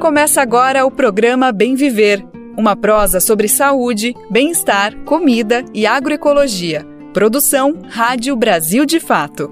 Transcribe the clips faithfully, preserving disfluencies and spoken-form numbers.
Começa agora o programa Bem Viver, uma prosa sobre saúde, bem-estar, comida e agroecologia. Produção Rádio Brasil de Fato.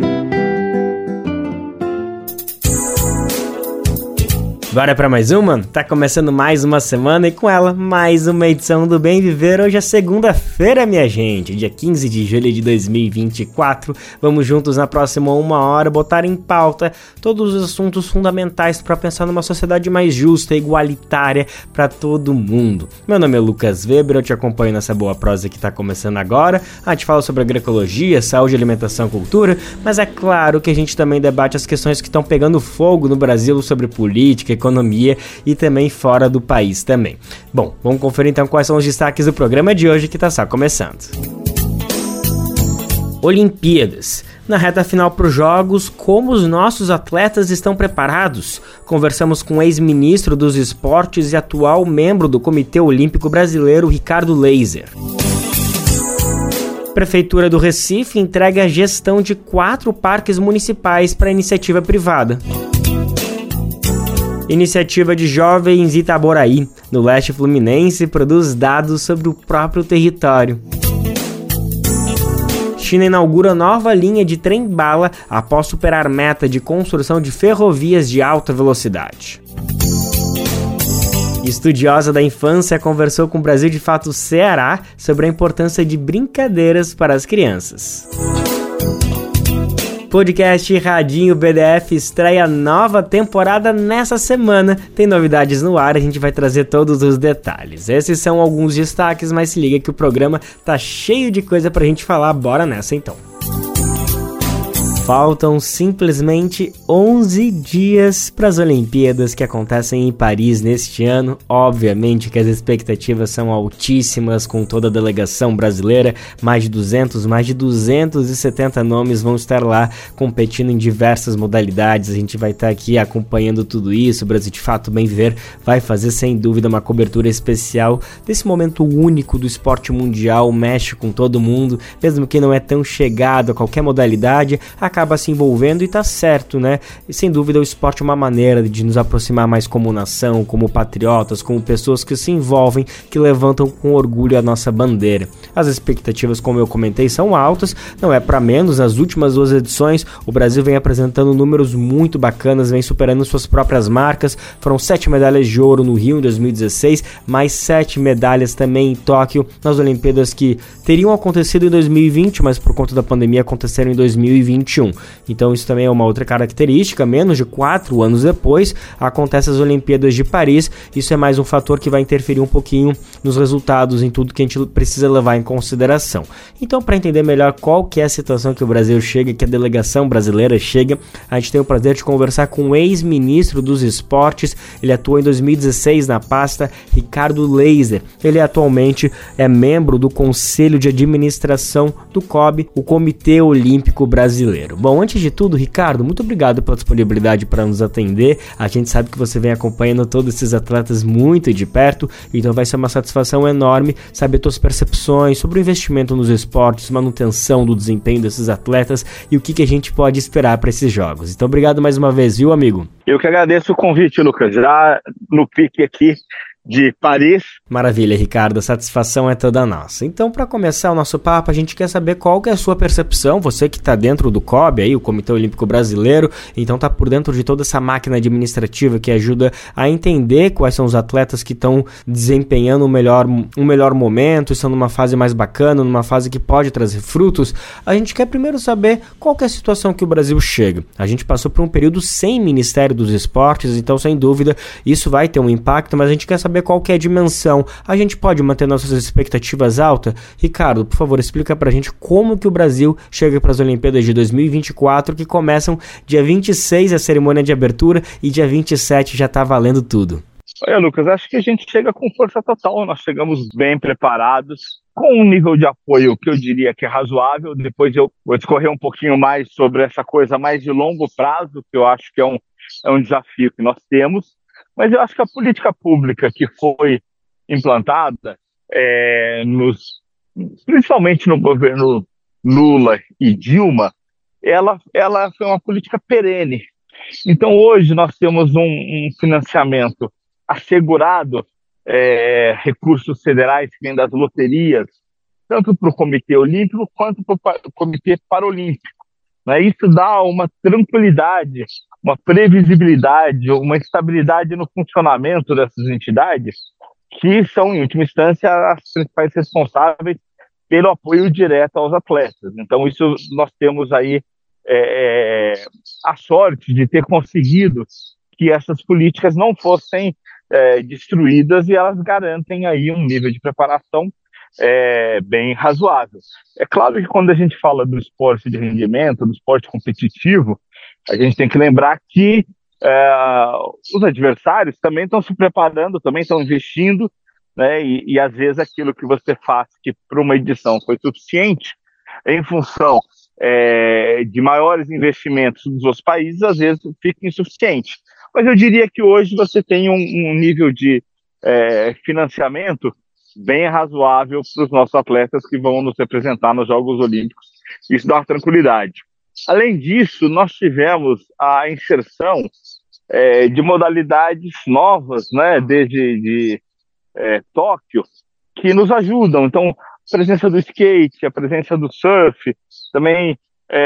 Bora para mais uma? Tá começando mais uma semana e com ela mais uma edição do Bem Viver. Hoje é segunda-feira, minha gente, dia quinze de julho de dois mil e vinte e quatro. Vamos juntos na próxima uma hora botar em pauta todos os assuntos fundamentais para pensar numa sociedade mais justa e igualitária para todo mundo. Meu nome é Lucas Weber, eu te acompanho nessa boa prosa que tá começando agora. A gente fala sobre agroecologia, saúde, alimentação, cultura, mas é claro que a gente também debate as questões que estão pegando fogo no Brasil sobre política, economia e também fora do país também. Bom, vamos conferir então quais são os destaques do programa de hoje que está só começando. Olimpíadas. Na reta final para os Jogos, como os nossos atletas estão preparados? Conversamos com o ex-ministro dos Esportes e atual membro do Comitê Olímpico Brasileiro, Ricardo Leyser. Prefeitura do Recife entrega a gestão de quatro parques municipais para iniciativa privada. Iniciativa de Jovens Itaboraí, no leste fluminense, produz dados sobre o próprio território. China inaugura nova linha de trem-bala após superar meta de construção de ferrovias de alta velocidade. Estudiosa da infância conversou com o Brasil de Fato Ceará sobre a importância de brincadeiras para as crianças. Podcast Radinho B D F estreia nova temporada nessa semana. Tem novidades no ar, a gente vai trazer todos os detalhes. Esses são alguns destaques, mas se liga que o programa tá cheio de coisa pra gente falar. Bora nessa então. Faltam simplesmente onze dias para as Olimpíadas que acontecem em Paris neste ano. Obviamente que as expectativas são altíssimas com toda a delegação brasileira. Mais de duzentos, mais de duzentos e setenta nomes vão estar lá competindo em diversas modalidades. A gente vai estar aqui acompanhando tudo isso. O Brasil de Fato Bem Viver vai fazer sem dúvida uma cobertura especial desse momento único do esporte mundial. Mexe com todo mundo, mesmo que não é tão chegado a qualquer modalidade, acaba se envolvendo e tá certo, né? E sem dúvida o esporte é uma maneira de nos aproximar mais como nação, como patriotas, como pessoas que se envolvem, que levantam com orgulho a nossa bandeira. As expectativas, como eu comentei, são altas, não é para menos. Nas últimas duas edições, o Brasil vem apresentando números muito bacanas, vem superando suas próprias marcas. Foram sete medalhas de ouro no Rio em dois mil e dezesseis, mais sete medalhas também em Tóquio, nas Olimpíadas que teriam acontecido em dois mil e vinte, mas por conta da pandemia aconteceram em dois mil e vinte e um. Então isso também é uma outra característica. Menos de quatro anos depois acontecem as Olimpíadas de Paris. Isso é mais um fator que vai interferir um pouquinho nos resultados, em tudo que a gente precisa levar em consideração. Então, para entender melhor qual que é a situação que o Brasil chega, que a delegação brasileira chega, a gente tem o prazer de conversar com o ex-ministro dos Esportes. Ele atuou em dois mil e dezesseis na pasta, Ricardo Leyser. Ele atualmente é membro do Conselho de Administração do C O B, o Comitê Olímpico Brasileiro. Bom, antes de tudo, Ricardo, muito obrigado pela disponibilidade para nos atender. A gente sabe que você vem acompanhando todos esses atletas muito de perto, então vai ser uma satisfação enorme saber suas percepções sobre o investimento nos esportes, manutenção do desempenho desses atletas e o que, que a gente pode esperar para esses jogos. Então, obrigado mais uma vez, viu, amigo? Eu que agradeço o convite, Lucas. Já no pique aqui de Paris. Maravilha, Ricardo, a satisfação é toda nossa. Então, para começar o nosso papo, a gente quer saber qual que é a sua percepção, você que está dentro do C O B, aí, o Comitê Olímpico Brasileiro, então está por dentro de toda essa máquina administrativa que ajuda a entender quais são os atletas que estão desempenhando um melhor, um melhor momento, estão numa fase mais bacana, numa fase que pode trazer frutos. A gente quer primeiro saber qual que é a situação que o Brasil chega. A gente passou por um período sem Ministério dos Esportes, então, sem dúvida, isso vai ter um impacto, mas a gente quer saber qual que é a dimensão. A gente pode manter nossas expectativas altas? Ricardo, por favor, explica pra gente como que o Brasil chega para as Olimpíadas de dois mil e vinte e quatro, que começam dia vinte e seis a cerimônia de abertura e dia vinte e sete já tá valendo tudo. Olha, Lucas, acho que a gente chega com força total, nós chegamos bem preparados, com um nível de apoio que eu diria que é razoável. Depois eu vou discorrer um pouquinho mais sobre essa coisa mais de longo prazo, que eu acho que é um, é um desafio que nós temos. Mas eu acho que a política pública que foi implantada, é, nos, principalmente no governo Lula e Dilma, ela, ela foi uma política perene. Então, hoje, nós temos um, um financiamento assegurado, é, recursos federais que vêm das loterias, tanto para o Comitê Olímpico quanto para o Comitê Paralímpico. Né? Isso dá uma tranquilidade, uma previsibilidade, uma estabilidade no funcionamento dessas entidades, que são, em última instância, as principais responsáveis pelo apoio direto aos atletas. Então, isso nós temos aí é, a sorte de ter conseguido que essas políticas não fossem é, destruídas, e elas garantem aí um nível de preparação é, bem razoável. É claro que quando a gente fala do esporte de rendimento, do esporte competitivo, a gente tem que lembrar que é, os adversários também estão se preparando, também estão investindo, né? E, e às vezes aquilo que você faz, que para uma edição foi suficiente, em função é, de maiores investimentos dos outros países, às vezes fica insuficiente. Mas eu diria que hoje você tem um, um nível de é, financiamento bem razoável para os nossos atletas que vão nos representar nos Jogos Olímpicos. Isso dá uma tranquilidade. Além disso, nós tivemos a inserção é, de modalidades novas, né, desde de, é, Tóquio, que nos ajudam. Então, a presença do skate, a presença do surf, também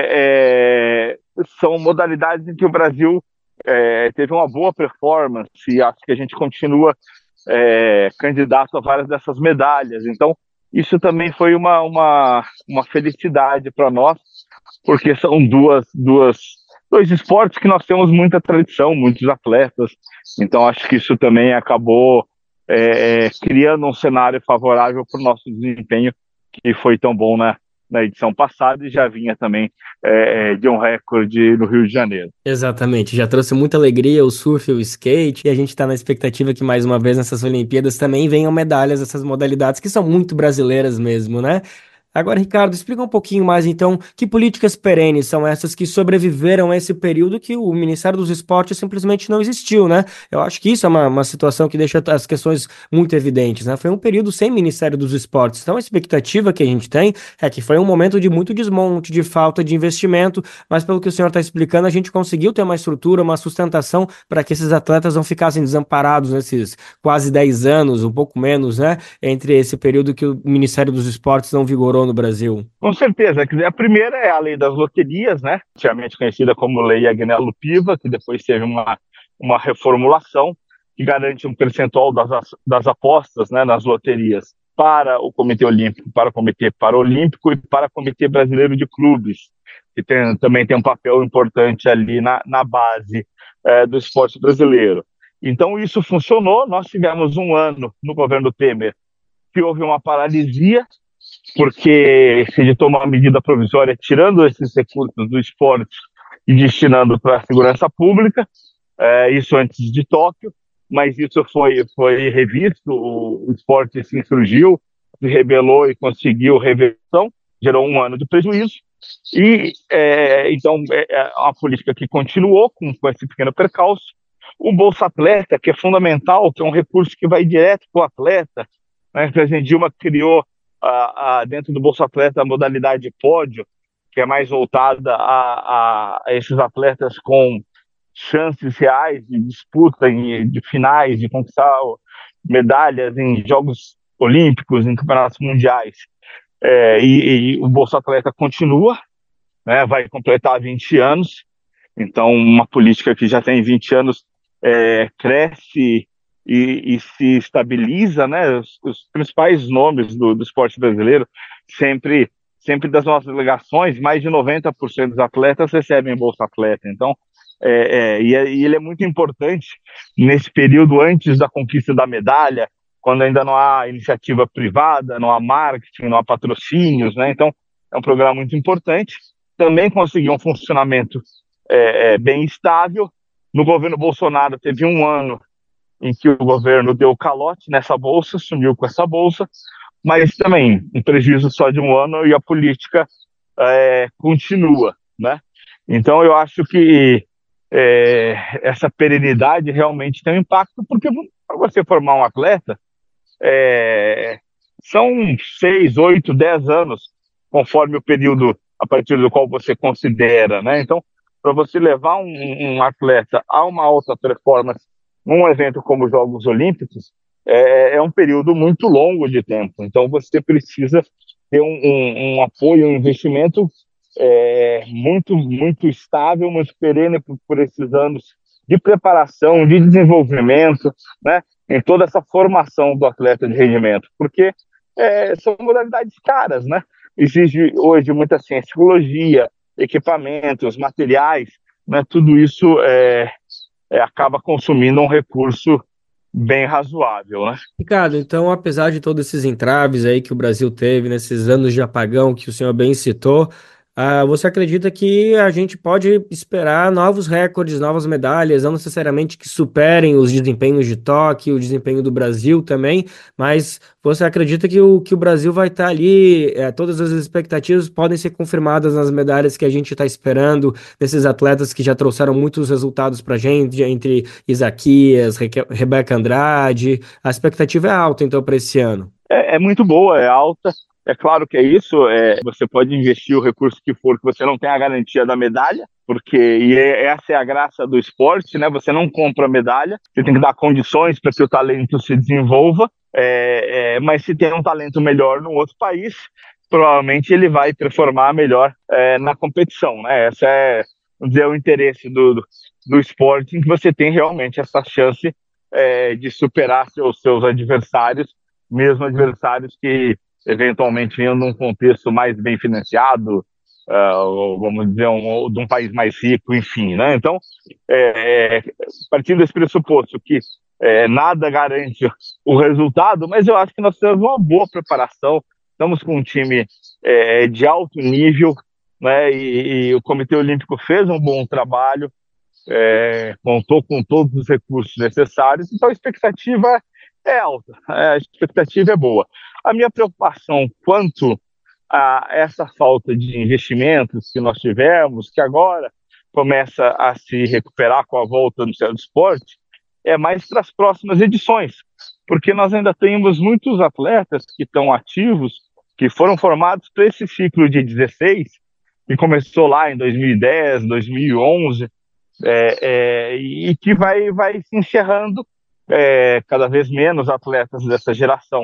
é, é, são modalidades em que o Brasil é, teve uma boa performance, e acho que a gente continua é, candidato a várias dessas medalhas. Então, isso também foi uma, uma, uma felicidade para nós, porque são duas, duas, dois esportes que nós temos muita tradição, muitos atletas. Então, acho que isso também acabou é, criando um cenário favorável para o nosso desempenho, que foi tão bom na, na edição passada, e já vinha também é, de um recorde no Rio de Janeiro. Exatamente, já trouxe muita alegria o surf e o skate, e a gente está na expectativa que mais uma vez nessas Olimpíadas também venham medalhas dessas modalidades que são muito brasileiras mesmo, né? Agora, Ricardo, explica um pouquinho mais, então, que políticas perenes são essas que sobreviveram a esse período que o Ministério dos Esportes simplesmente não existiu, né? Eu acho que isso é uma, uma situação que deixa as questões muito evidentes, né? Foi um período sem Ministério dos Esportes, então a expectativa que a gente tem é que foi um momento de muito desmonte, de falta de investimento, mas pelo que o senhor está explicando, a gente conseguiu ter uma estrutura, uma sustentação para que esses atletas não ficassem desamparados nesses quase dez anos, um pouco menos, né? Entre esse período que o Ministério dos Esportes não vigorou no Brasil. Com certeza. A primeira é a lei das loterias, né? Antigamente conhecida como Lei Agnello Piva, que depois teve uma, uma reformulação que garante um percentual das, das apostas, né, nas loterias para o Comitê Olímpico, para o Comitê Paralímpico e para o Comitê Brasileiro de Clubes, que tem, também tem um papel importante ali na, na base é, do esporte brasileiro. Então isso funcionou. Nós tivemos um ano no governo Temer que houve uma paralisia, porque se editou uma medida provisória tirando esses recursos do esporte e destinando para a segurança pública, é, isso antes de Tóquio, mas isso foi, foi revisto, o, o esporte se insurgiu, se rebelou e conseguiu reversão, gerou um ano de prejuízo, e é, então é uma política que continuou com, com esse pequeno percalço. O Bolsa Atleta, que é fundamental, que é um recurso que vai direto para o atleta, né? A presidente Dilma criou A, a, dentro do Bolsa Atleta a modalidade pódio, que é mais voltada a, a, a esses atletas com chances reais de disputa em, de finais, de conquistar medalhas em Jogos Olímpicos, em campeonatos mundiais. É, e, e o Bolsa Atleta continua, né, vai completar vinte anos, então uma política que já tem vinte anos é, cresce E, e se estabiliza, né? Os, os principais nomes do, do esporte brasileiro, sempre, sempre das nossas delegações, mais de noventa por cento dos atletas recebem Bolsa Atleta. Então, é, é, e, é, e ele é muito importante nesse período antes da conquista da medalha, quando ainda não há iniciativa privada, não há marketing, não há patrocínios, né? Então, é um programa muito importante. Também conseguiu um funcionamento é, é, bem estável. No governo Bolsonaro teve um ano em que o governo deu calote nessa bolsa, sumiu com essa bolsa, mas também um prejuízo só de um ano, e a política é, continua, né? Então eu acho que é, essa perenidade realmente tem um impacto, porque para você formar um atleta, é, são seis, oito, dez anos, conforme o período a partir do qual você considera, né? Então para você levar um, um atleta a uma alta performance num evento como os Jogos Olímpicos, é, é um período muito longo de tempo. Então, você precisa ter um, um, um apoio, um investimento é, muito, muito estável, muito perene por, por esses anos de preparação, de desenvolvimento, né, em toda essa formação do atleta de rendimento, porque é, são modalidades caras, né? Exige hoje muita ciência, psicologia, equipamentos, materiais, né? Tudo isso é, é, acaba consumindo um recurso bem razoável, né? Ricardo, então, apesar de todos esses entraves aí que o Brasil teve nesses anos de apagão que o senhor bem citou, ah, você acredita que a gente pode esperar novos recordes, novas medalhas, não necessariamente que superem os desempenhos de Tóquio, o desempenho do Brasil também, mas você acredita que o, que o Brasil vai estar ali, eh, todas as expectativas podem ser confirmadas nas medalhas que a gente está esperando, desses atletas que já trouxeram muitos resultados para a gente, entre Isaquias, Reque- Rebeca Andrade, a expectativa é alta então para esse ano. É, é muito boa, é alta. É claro que é isso, é, você pode investir o recurso que for, que você não tem a garantia da medalha, porque e é- essa é a graça do esporte, né? Você não compra a medalha, você tem que dar condições para que o talento se desenvolva, é, é, mas se tem um talento melhor no outro país, provavelmente ele vai performar melhor é, na competição, né? Essa é, vamos dizer, o interesse do, do, do esporte, em que você tem realmente essa chance é, de superar seus, seus adversários, mesmo adversários que eventualmente vinham num contexto mais bem financiado, uh, ou, vamos dizer, um, de um país mais rico, enfim, né? Então, é, é, partindo desse pressuposto que é, nada garante o resultado, mas eu acho que nós temos uma boa preparação, estamos com um time é, de alto nível, né? E, e o Comitê Olímpico fez um bom trabalho, é, contou com todos os recursos necessários, então a expectativa é alta, a expectativa é boa. A minha preocupação quanto a essa falta de investimentos que nós tivemos, que agora começa a se recuperar com a volta do Ministério do Esporte, é mais para as próximas edições, porque nós ainda temos muitos atletas que estão ativos, que foram formados para esse ciclo de dezesseis, que começou lá em dois mil e dez, dois mil e onze, é, é, e que vai, vai se encerrando, é, cada vez menos atletas dessa geração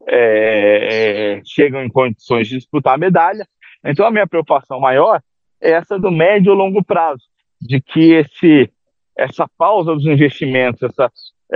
é, é, chegam em condições de disputar a medalha. Então a minha preocupação maior é essa do médio e longo prazo, de que esse, essa pausa dos investimentos, essa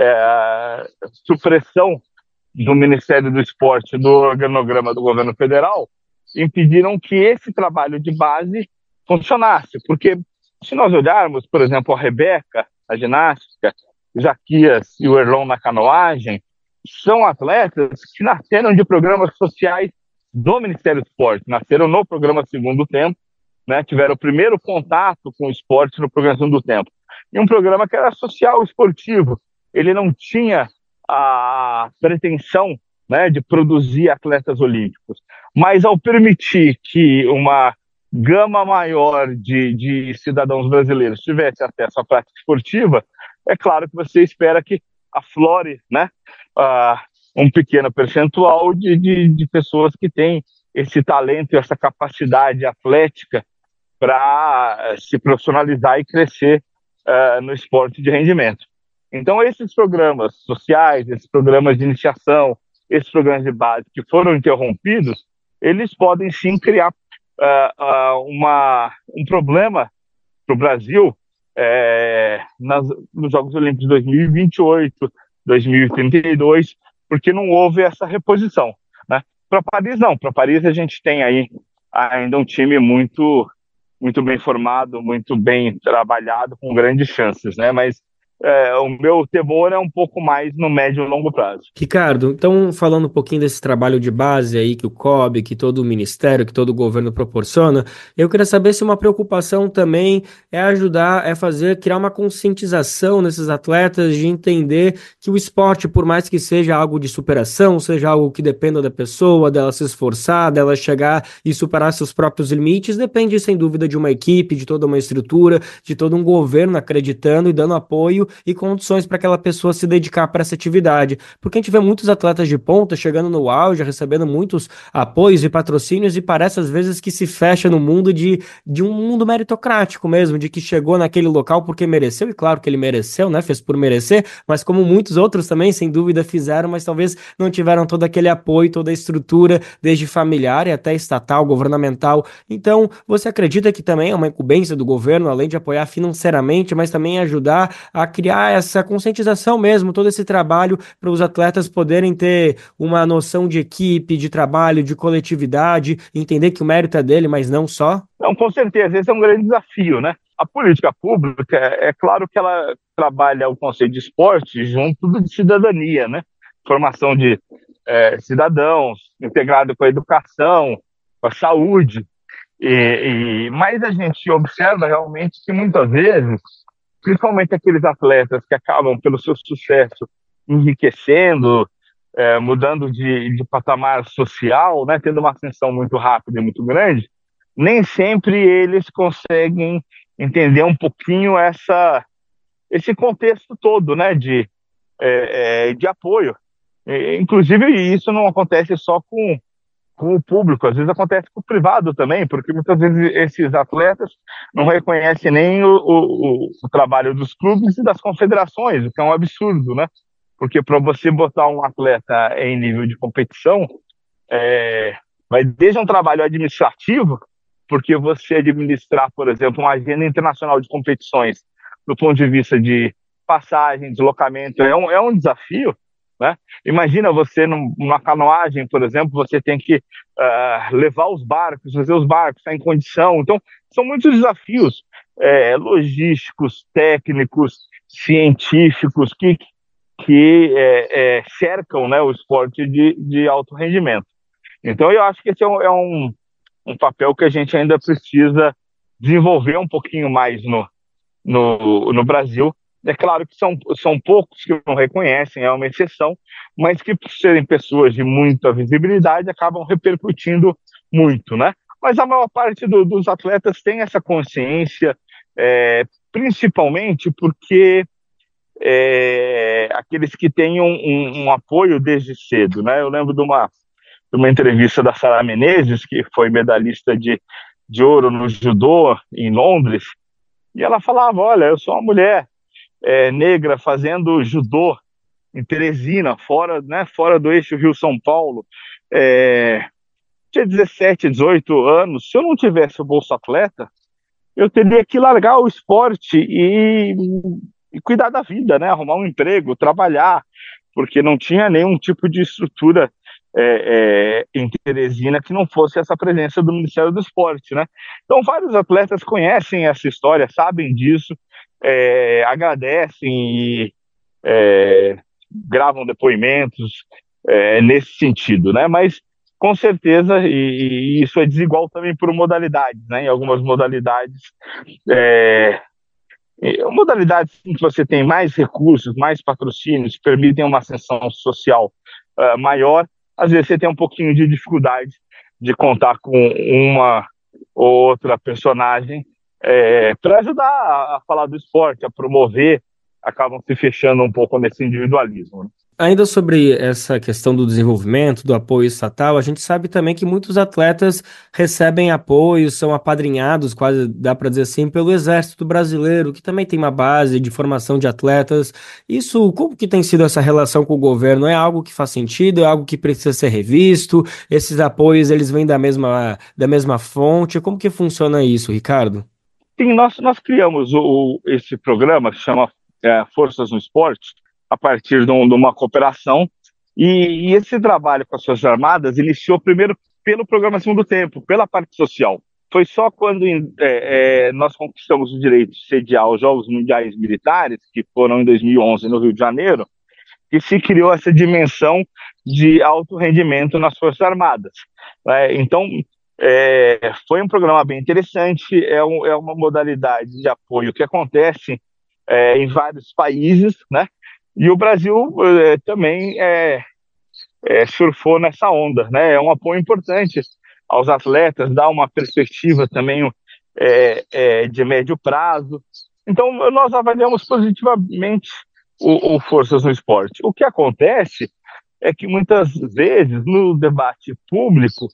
é, supressão do Ministério do Esporte, do organograma do governo federal, impediram que esse trabalho de base funcionasse, porque se nós olharmos, por exemplo, a Rebeca, a ginástica, Isaquias e o Erlon na canoagem, são atletas que nasceram de programas sociais do Ministério do Esporte, nasceram no programa Segundo Tempo, né, tiveram o primeiro contato com o esporte no programa Segundo Tempo. E um programa que era social esportivo, ele não tinha a pretensão, né, de produzir atletas olímpicos, mas ao permitir que uma gama maior de, de cidadãos brasileiros tivesse acesso à prática esportiva, é claro que você espera que aflore, né, uh, um pequeno percentual de, de, de pessoas que têm esse talento e essa capacidade atlética para se profissionalizar e crescer uh, no esporte de rendimento. Então, esses programas sociais, esses programas de iniciação, esses programas de base que foram interrompidos, eles podem sim criar uh, uh, uma, um problema para o Brasil é, nas, nos Jogos Olímpicos de dois mil e vinte e oito, dois mil e trinta e dois, porque não houve essa reposição, né? Para Paris, não. Para Paris, a gente tem aí ainda um time muito, muito bem formado, muito bem trabalhado, com grandes chances, né? Mas é, o meu temor é um pouco mais no médio e longo prazo. Ricardo, então falando um pouquinho desse trabalho de base aí que o C O B, que todo o Ministério, que todo o governo proporciona, eu queria saber se uma preocupação também é ajudar, é fazer, criar uma conscientização nesses atletas de entender que o esporte, por mais que seja algo de superação, seja algo que dependa da pessoa, dela se esforçar, dela chegar e superar seus próprios limites, depende sem dúvida de uma equipe, de toda uma estrutura, de todo um governo acreditando e dando apoio e condições para aquela pessoa se dedicar para essa atividade. Porque a gente vê muitos atletas de ponta chegando no auge, recebendo muitos apoios e patrocínios e parece às vezes que se fecha no mundo de, de um mundo meritocrático mesmo, de que chegou naquele local porque mereceu, e claro que ele mereceu, né? Fez por merecer, mas como muitos outros também, sem dúvida, fizeram, mas talvez não tiveram todo aquele apoio, toda a estrutura, desde familiar e até estatal, governamental. Então, você acredita que também é uma incumbência do governo, além de apoiar financeiramente, mas também ajudar a criar essa conscientização mesmo, todo esse trabalho para os atletas poderem ter uma noção de equipe, de trabalho, de coletividade, entender que o mérito é dele, mas não só? Não, com certeza, esse é um grande desafio, né? A política pública, é claro que ela trabalha o conceito de esporte junto de cidadania, né? Formação de é, cidadãos, integrado com a educação, com a saúde. E, e, mas a gente observa realmente que muitas vezes, principalmente aqueles atletas que acabam pelo seu sucesso enriquecendo, é, mudando de, de patamar social, né, tendo uma ascensão muito rápida e muito grande, nem sempre eles conseguem entender um pouquinho essa, esse contexto todo, né, de, é, é, de apoio. E, inclusive, isso não acontece só com com o público, às vezes acontece com o privado também, porque muitas vezes esses atletas não reconhecem nem o, o, o trabalho dos clubes e das confederações, o que é um absurdo, né? Porque para você botar um atleta em nível de competição, é, vai desde um trabalho administrativo, porque você administrar, por exemplo, uma agenda internacional de competições, do ponto de vista de passagem, deslocamento, é um, é um desafio, né? Imagina você numa canoagem, por exemplo, você tem que uh, levar os barcos, fazer os barcos, estar em condição. Então, são muitos desafios é, logísticos, técnicos, científicos que, que é, é, cercam, né, o esporte de, de alto rendimento. Então, eu acho que esse é, um, é um, um papel que a gente ainda precisa desenvolver um pouquinho mais no, no, no Brasil. É claro que são, são poucos que não reconhecem, é uma exceção, mas que, por serem pessoas de muita visibilidade, acabam repercutindo muito, né? Mas a maior parte do, dos atletas tem essa consciência, é, principalmente porque é, aqueles que têm um, um, um apoio desde cedo, né? Eu lembro de uma, de uma entrevista da Sara Menezes, que foi medalhista de, de ouro no judô em Londres, e ela falava, olha, eu sou uma mulher É, negra fazendo judô em Teresina, fora, né, fora do eixo Rio-São Paulo, é, tinha dezessete, dezoito anos. Se eu não tivesse o Bolsa Atleta, eu teria que largar o esporte e, e cuidar da vida, né, arrumar um emprego, trabalhar, porque não tinha nenhum tipo de estrutura é, é, em Teresina que não fosse essa presença do Ministério do Esporte, né? Então, vários atletas conhecem essa história, sabem disso, é, agradecem e é, gravam depoimentos é, nesse sentido, né? Mas, com certeza, e, e isso é desigual também por modalidades, né? Em algumas modalidades, é, modalidades em que você tem mais recursos, mais patrocínios, permitem uma ascensão social uh, maior, às vezes você tem um pouquinho de dificuldade de contar com uma ou outra personagem é, para ajudar a, a falar do esporte, a promover, acabam se fechando um pouco nesse individualismo, né? Ainda sobre essa questão do desenvolvimento, do apoio estatal, a gente sabe também que muitos atletas recebem apoio, são apadrinhados, quase dá para dizer assim, pelo Exército Brasileiro, que também tem uma base de formação de atletas. Isso, como que tem sido essa relação com o governo? É algo que faz sentido? É algo que precisa ser revisto? Esses apoios, eles vêm da mesma, da mesma fonte? Como que funciona isso, Ricardo? Sim, nós, nós criamos o, esse programa que se chama é, Forças no Esporte, a partir de, um, de uma cooperação, e, e esse trabalho com as Forças Armadas iniciou primeiro pelo programa Segundo Tempo, pela parte social. Foi só quando é, é, nós conquistamos o direito de sediar os Jogos Mundiais Militares, que foram em dois mil e onze no Rio de Janeiro, que se criou essa dimensão de alto rendimento nas Forças Armadas. É, então, é, foi um programa bem interessante, é, um, é uma modalidade de apoio que acontece é, em vários países, né? E o Brasil é, também é, é, surfou nessa onda, né? É um apoio importante aos atletas, dá uma perspectiva também é, é, de médio prazo. Então, nós avaliamos positivamente o, o Forças no Esporte. O que acontece é que muitas vezes no debate público,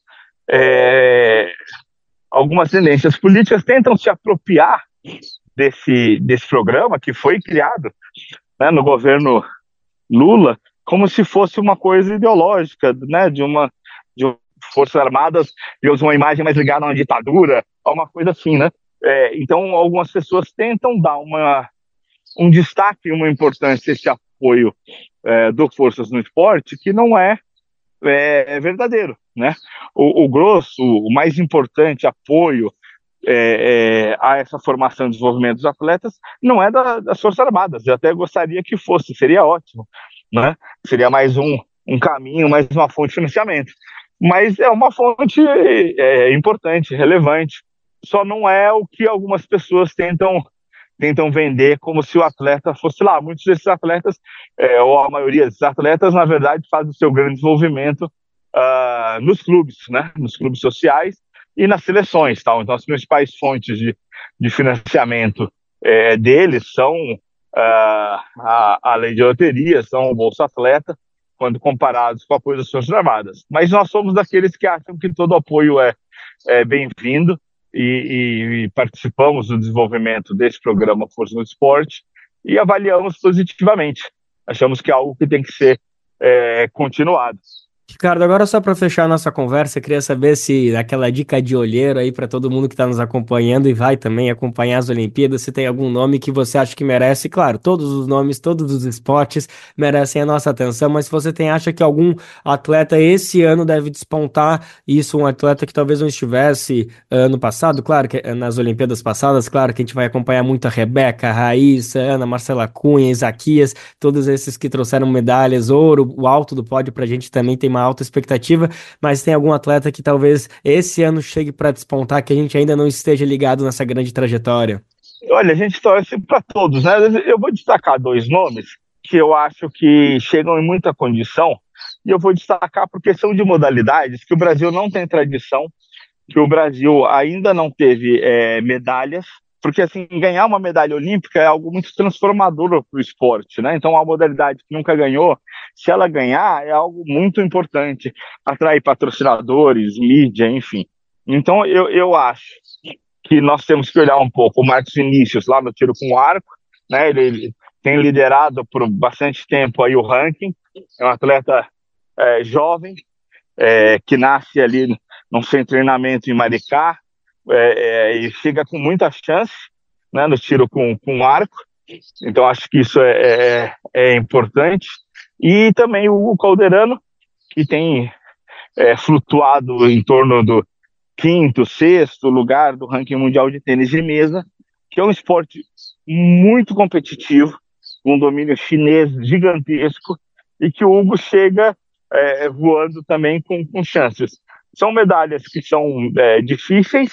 é, algumas tendências políticas tentam se apropriar desse, desse programa que foi criado, né, no governo Lula, como se fosse uma coisa ideológica, né, de uma de Forças Armadas, e usa uma imagem mais ligada a uma ditadura, a uma coisa assim, né? É, então, algumas pessoas tentam dar uma, um destaque, uma importância, esse apoio é, do Forças no Esporte, que não é, é, é verdadeiro, né? O, o grosso, o mais importante apoio é, é, a essa formação e desenvolvimento dos atletas não é da, das Forças Armadas. Eu até gostaria que fosse, seria ótimo, né? Seria mais um, um caminho, mais uma fonte de financiamento. Mas é uma fonte é, importante, relevante. Só não é o que algumas pessoas tentam, tentam vender como se o atleta fosse lá. Muitos desses atletas, é, ou a maioria desses atletas, na verdade, fazem o seu grande desenvolvimento uh, nos clubes, né? Nos clubes sociais e nas seleções. Tal. Então, as principais fontes de, de financiamento é, deles são uh, a, a lei de loteria, são o Bolsa Atleta, quando comparados com o apoio das Forças Armadas. Mas nós somos daqueles que acham que todo apoio é, é bem-vindo e, e, e participamos do desenvolvimento desse programa Força no Esporte e avaliamos positivamente. Achamos que é algo que tem que ser é, continuado. Ricardo, agora só para fechar a nossa conversa, eu queria saber se aquela dica de olheiro aí para todo mundo que está nos acompanhando e vai também acompanhar as Olimpíadas, se tem algum nome que você acha que merece. Claro, todos os nomes, todos os esportes merecem a nossa atenção, mas se você tem, acha que algum atleta esse ano deve despontar, isso um atleta que talvez não estivesse ano passado, claro, que nas Olimpíadas passadas, claro que a gente vai acompanhar muito a Rebeca, a Raíssa, a Ana Marcela Cunha, Isaquias, todos esses que trouxeram medalhas, ouro, o alto do pódio pra gente também tem uma alta expectativa, mas tem algum atleta que talvez esse ano chegue para despontar, que a gente ainda não esteja ligado nessa grande trajetória? Olha, a gente torce para todos, né? Eu vou destacar dois nomes que eu acho que chegam em muita condição, e eu vou destacar porque são de modalidades que o Brasil não tem tradição, que o Brasil ainda não teve é, medalhas, porque assim, ganhar uma medalha olímpica é algo muito transformador para o esporte, né? Então, a modalidade que nunca ganhou, se ela ganhar, é algo muito importante, atrair patrocinadores, mídia, enfim. Então, eu, eu acho que nós temos que olhar um pouco o Marcos Vinícius lá no tiro com arco, né? Ele, ele tem liderado por bastante tempo aí o ranking, é um atleta é, jovem, é, que nasce ali num centro de treinamento em Maricá, É, é, e chega com muita chance, né, no tiro com, com arco. Então acho que isso é, é, é importante. E também o Hugo Calderano, que tem é, flutuado em torno do quinto, sexto lugar do ranking mundial de tênis de mesa, que é um esporte muito competitivo, com um domínio chinês gigantesco, e que o Hugo chega é, voando também com, com chances. São medalhas que são é, difíceis,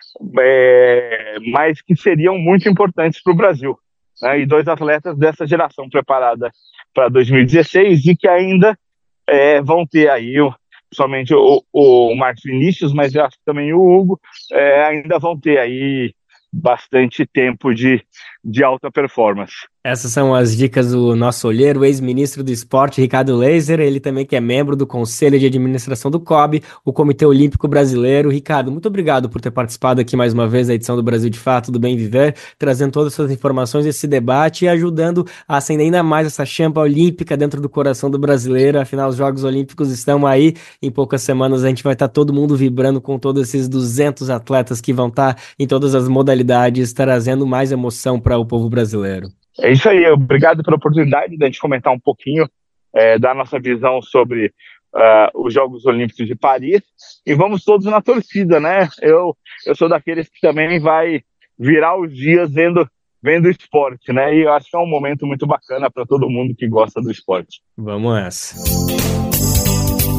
É, mas que seriam muito importantes para o Brasil, né? E dois atletas dessa geração preparada para dois mil e dezesseis e que ainda é, vão ter aí, somente o, o Marcos Vinícius, mas eu acho que também o Hugo, é, ainda vão ter aí bastante tempo de, de alta performance. Essas são as dicas do nosso olheiro, ex-ministro do Esporte, Ricardo Laser, ele também que é membro do Conselho de Administração do C O B, o Comitê Olímpico Brasileiro. Ricardo, muito obrigado por ter participado aqui mais uma vez da edição do Brasil de Fato, do Bem Viver, trazendo todas essas informações, esse debate e ajudando a acender ainda mais essa chama olímpica dentro do coração do brasileiro. Afinal, os Jogos Olímpicos estão aí, em poucas semanas a gente vai estar todo mundo vibrando com todos esses duzentos atletas que vão estar em todas as modalidades, trazendo mais emoção para o povo brasileiro. É isso aí, obrigado pela oportunidade de a gente comentar um pouquinho é, da nossa visão sobre uh, os Jogos Olímpicos de Paris, e vamos todos na torcida, né? Eu, eu sou daqueles que também vai virar os dias vendo, vendo esporte, né? E eu acho que é um momento muito bacana para todo mundo que gosta do esporte. Vamos nessa.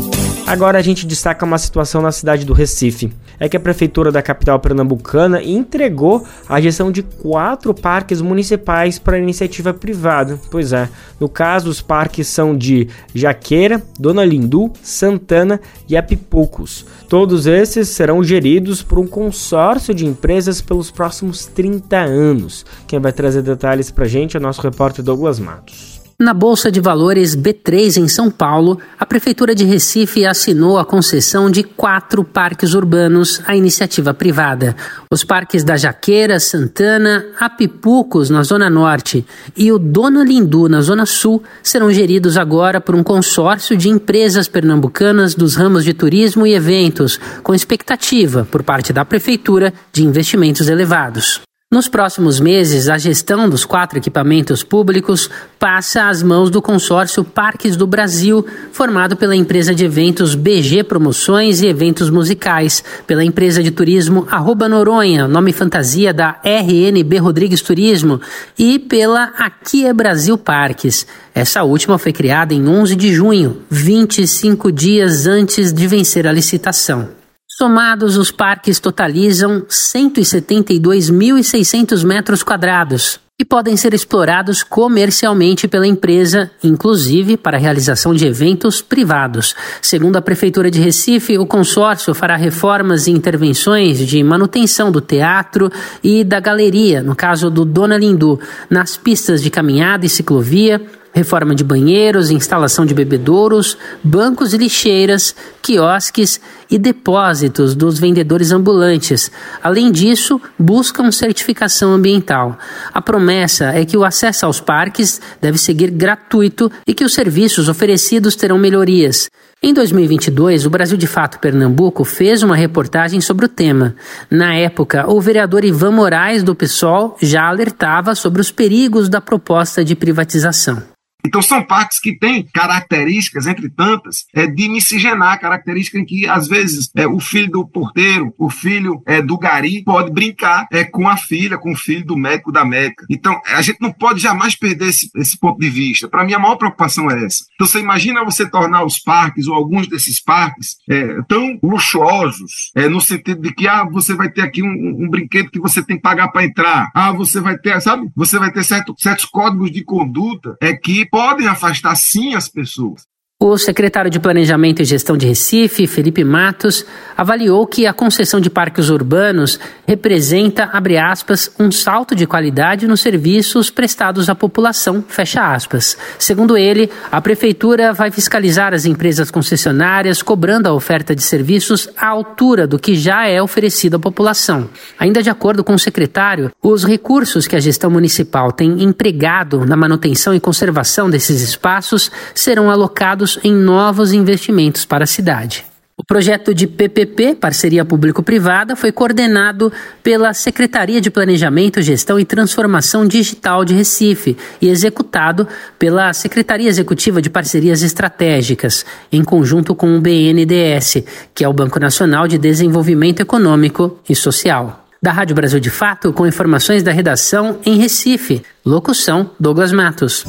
Agora a gente destaca uma situação na cidade do Recife. É que a prefeitura da capital pernambucana entregou a gestão de quatro parques municipais para a iniciativa privada. Pois é, no caso os parques são de Jaqueira, Dona Lindu, Santana e Apipucos. Todos esses serão geridos por um consórcio de empresas pelos próximos trinta anos. Quem vai trazer detalhes para a gente é o nosso repórter Douglas Matos. Na Bolsa de Valores B três em São Paulo, a Prefeitura de Recife assinou a concessão de quatro parques urbanos à iniciativa privada. Os parques da Jaqueira, Santana, Apipucos, na Zona Norte, e o Dona Lindu, na Zona Sul, serão geridos agora por um consórcio de empresas pernambucanas dos ramos de turismo e eventos, com expectativa, por parte da Prefeitura, de investimentos elevados. Nos próximos meses, a gestão dos quatro equipamentos públicos passa às mãos do consórcio Parques do Brasil, formado pela empresa de eventos B G Promoções e Eventos Musicais, pela empresa de turismo Arroba Noronha, nome fantasia da R N B Rodrigues Turismo, e pela Aqui é Brasil Parques. Essa última foi criada em onze de junho, vinte e cinco dias antes de vencer a licitação. Somados, os parques totalizam cento e setenta e dois mil e seiscentos metros quadrados e podem ser explorados comercialmente pela empresa, inclusive para a realização de eventos privados. Segundo a Prefeitura de Recife, o consórcio fará reformas e intervenções de manutenção do teatro e da galeria, no caso do Dona Lindu, nas pistas de caminhada e ciclovia, reforma de banheiros, instalação de bebedouros, bancos e lixeiras, quiosques e depósitos dos vendedores ambulantes. Além disso, buscam certificação ambiental. A promessa é que o acesso aos parques deve seguir gratuito e que os serviços oferecidos terão melhorias. Em dois mil e vinte e dois, o Brasil de Fato Pernambuco fez uma reportagem sobre o tema. Na época, o vereador Ivan Moraes, do PSOL, já alertava sobre os perigos da proposta de privatização. Então são parques que têm características, entre tantas, é, de miscigenar, características em que, às vezes, é, o filho do porteiro, o filho é, do gari, pode brincar é, com a filha, com o filho do médico da médica. Então, a gente não pode jamais perder esse, esse ponto de vista. Para mim, a maior preocupação é essa. Então, você imagina você tornar os parques, ou alguns desses parques, é, tão luxuosos, é, no sentido de que, ah, você vai ter aqui um, um brinquedo que você tem que pagar para entrar. Ah, você vai ter, sabe? Você vai ter certo, certos códigos de conduta é, que podem afastar, sim, as pessoas. O secretário de Planejamento e Gestão de Recife, Felipe Matos, avaliou que a concessão de parques urbanos representa, abre aspas, um salto de qualidade nos serviços prestados à população, fecha aspas. Segundo ele, a Prefeitura vai fiscalizar as empresas concessionárias, cobrando a oferta de serviços à altura do que já é oferecido à população. Ainda de acordo com o secretário, os recursos que a gestão municipal tem empregado na manutenção e conservação desses espaços serão alocados em novos investimentos para a cidade. O projeto de P P P, Parceria Público-Privada, foi coordenado pela Secretaria de Planejamento, Gestão e Transformação Digital de Recife e executado pela Secretaria Executiva de Parcerias Estratégicas, em conjunto com o B N D E S, que é o Banco Nacional de Desenvolvimento Econômico e Social. Da Rádio Brasil de Fato, com informações da redação em Recife. Locução, Douglas Matos.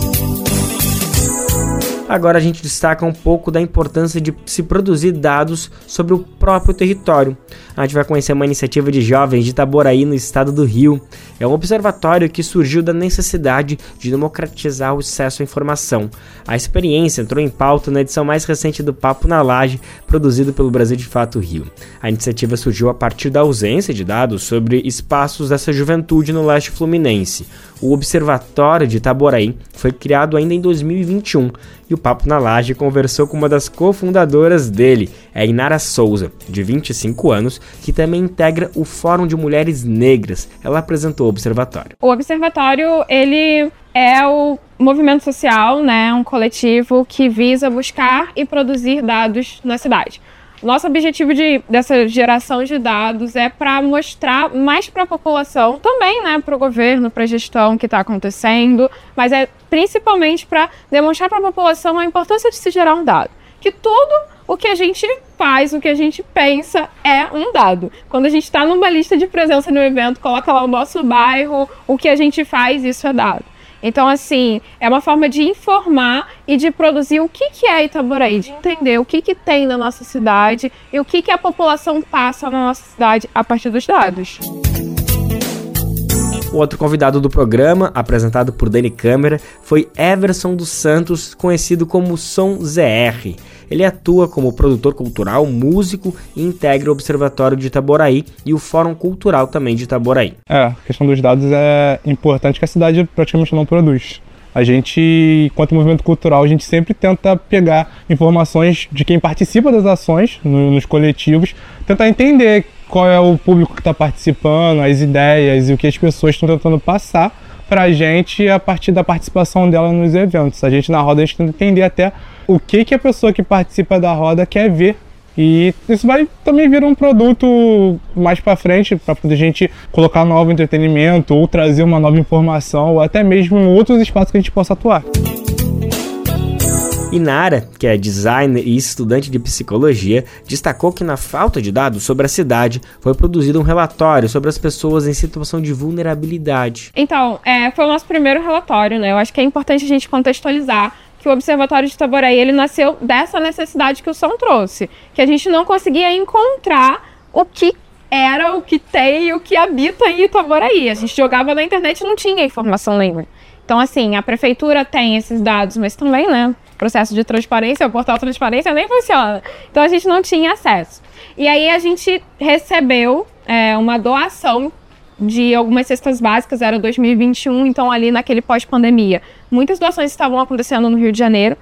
Agora a gente destaca um pouco da importância de se produzir dados sobre o próprio território. A gente vai conhecer uma iniciativa de jovens de Itaboraí, no estado do Rio. É um observatório que surgiu da necessidade de democratizar o acesso à informação. A experiência entrou em pauta na edição mais recente do Papo na Laje, produzido pelo Brasil de Fato Rio. A iniciativa surgiu a partir da ausência de dados sobre espaços dessa juventude no leste fluminense. O Observatório de Itaboraí foi criado ainda em dois mil e vinte e um e o Papo na Laje conversou com uma das cofundadoras dele, a Inara Souza, de vinte e cinco anos, que também integra o Fórum de Mulheres Negras. Ela apresentou o Observatório. O Observatório, ele é o movimento social, né, um coletivo que visa buscar e produzir dados na cidade. Nosso objetivo de, dessa geração de dados é para mostrar mais para a população, também, né, para o governo, para a gestão que está acontecendo, mas é principalmente para demonstrar para a população a importância de se gerar um dado. Que tudo o que a gente faz, o que a gente pensa é um dado. Quando a gente está numa lista de presença no evento, coloca lá o nosso bairro, o que a gente faz, isso é dado. Então, assim, é uma forma de informar e de produzir o que, que é Itaboraí, de entender o que, que tem na nossa cidade e o que, que a população passa na nossa cidade a partir dos dados. O outro convidado do programa, apresentado por Dani Câmara, foi Everson dos Santos, conhecido como Som Z R. Ele atua como produtor cultural, músico e integra o Observatório de Itaboraí e o Fórum Cultural também de Itaboraí. É, a questão dos dados é importante, que a cidade praticamente não produz. A gente, enquanto movimento cultural, a gente sempre tenta pegar informações de quem participa das ações no, nos coletivos, tentar entender qual é o público que está participando, as ideias e o que as pessoas estão tentando passar para a gente a partir da participação dela nos eventos. A gente na roda, a gente tenta entender até o que, que a pessoa que participa da roda quer ver. E isso vai também virar um produto mais para frente, para poder a gente colocar novo entretenimento ou trazer uma nova informação, ou até mesmo em outros espaços que a gente possa atuar. Inara, que é designer e estudante de psicologia, destacou que na falta de dados sobre a cidade foi produzido um relatório sobre as pessoas em situação de vulnerabilidade. Então, é, foi o nosso primeiro relatório, né? Eu acho que é importante a gente contextualizar que o Observatório de Itaboraí, ele nasceu dessa necessidade que o Som trouxe, que a gente não conseguia encontrar o que era, o que tem e o que habita em Itaboraí. A gente jogava na internet e não tinha informação nenhuma. Então, assim, a prefeitura tem esses dados, mas também, né, o processo de transparência, o portal transparência nem funciona. Então, a gente não tinha acesso. E aí, a gente recebeu é, uma doação de algumas cestas básicas, era dois mil e vinte e um, então ali naquele pós-pandemia. Muitas doações estavam acontecendo no Rio de Janeiro.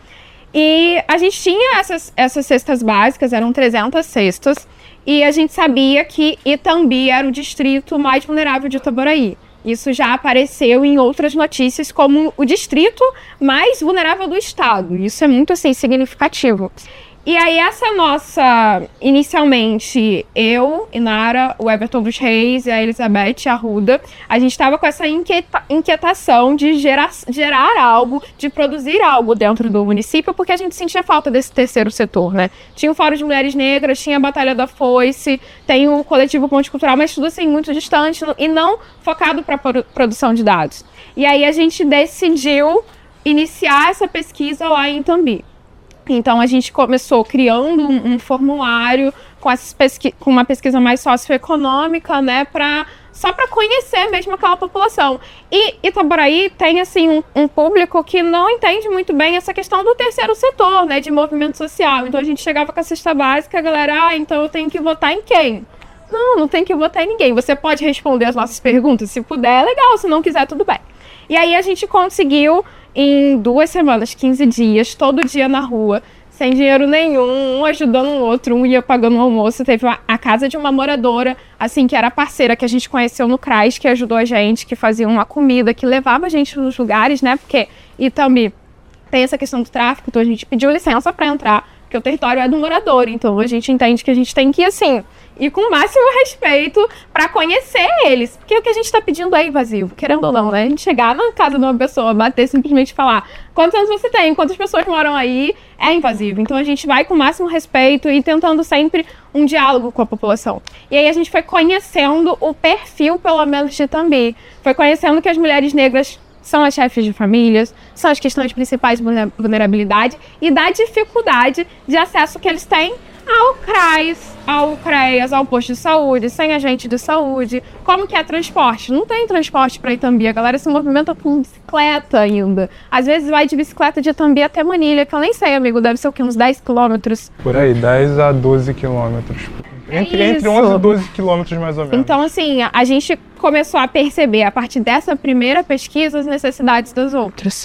E a gente tinha essas, essas cestas básicas, eram trezentas cestas, e a gente sabia que Itambi era o distrito mais vulnerável de Itaboraí. Isso já apareceu em outras notícias como o distrito mais vulnerável do estado. Isso é muito, assim, significativo. E aí essa nossa, inicialmente, eu, Inara, o Everton dos Reis e a Elizabeth Arruda, a gente estava com essa inquieta, inquietação de gerar, gerar algo, de produzir algo dentro do município, porque a gente sentia falta desse terceiro setor, né? Tinha o Fórum de Mulheres Negras, tinha a Batalha da Foice, tem o Coletivo Ponte Cultural, mas tudo assim, muito distante e não focado para a produção de dados. E aí a gente decidiu iniciar essa pesquisa lá em Itambi. Então, a gente começou criando um, um formulário com, pesqui- com uma pesquisa mais socioeconômica, né, pra, só para conhecer mesmo aquela população. E Itaboraí tem, assim, um, um público que não entende muito bem essa questão do terceiro setor, né, de movimento social. Então, a gente chegava com a cesta básica, a galera, ah, então eu tenho que votar em quem? Não, não tem que votar em ninguém. Você pode responder as nossas perguntas, se puder, é legal, se não quiser, tudo bem. E aí, a gente conseguiu, em duas semanas, quinze dias, todo dia na rua, sem dinheiro nenhum, um ajudando o outro, um ia pagando o almoço. Teve uma, a casa de uma moradora, assim, que era parceira, que a gente conheceu no CRAS, que ajudou a gente, que fazia uma comida, que levava a gente nos lugares, né, porque Itambi tem essa questão do tráfico, então a gente pediu licença para entrar, porque o território é do morador, então a gente entende que a gente tem que ir, assim, ir com o máximo respeito para conhecer eles, porque o que a gente está pedindo é invasivo, querendo ou não, né? A gente chegar na casa de uma pessoa, bater, simplesmente falar quantos anos você tem, quantas pessoas moram aí, é invasivo. Então a gente vai com o máximo respeito e tentando sempre um diálogo com a população. E aí a gente foi conhecendo o perfil, pelo menos, de Itambi, foi conhecendo que as mulheres negras são as chefes de famílias, são as questões principais de vulnerabilidade e da dificuldade de acesso que eles têm ao CRAS, ao CREAS, ao posto de saúde, sem agente de saúde. Como que é transporte? Não tem transporte para Itambi, a galera se movimenta com bicicleta ainda. Às vezes vai de bicicleta de Itambi até Manilha, que eu nem sei, amigo, deve ser o quê? Uns dez quilômetros? Por aí, dez a doze quilômetros. Entre, entre onze e doze quilômetros, mais ou menos. Então, assim, a gente começou a perceber, a partir dessa primeira pesquisa, as necessidades das outras.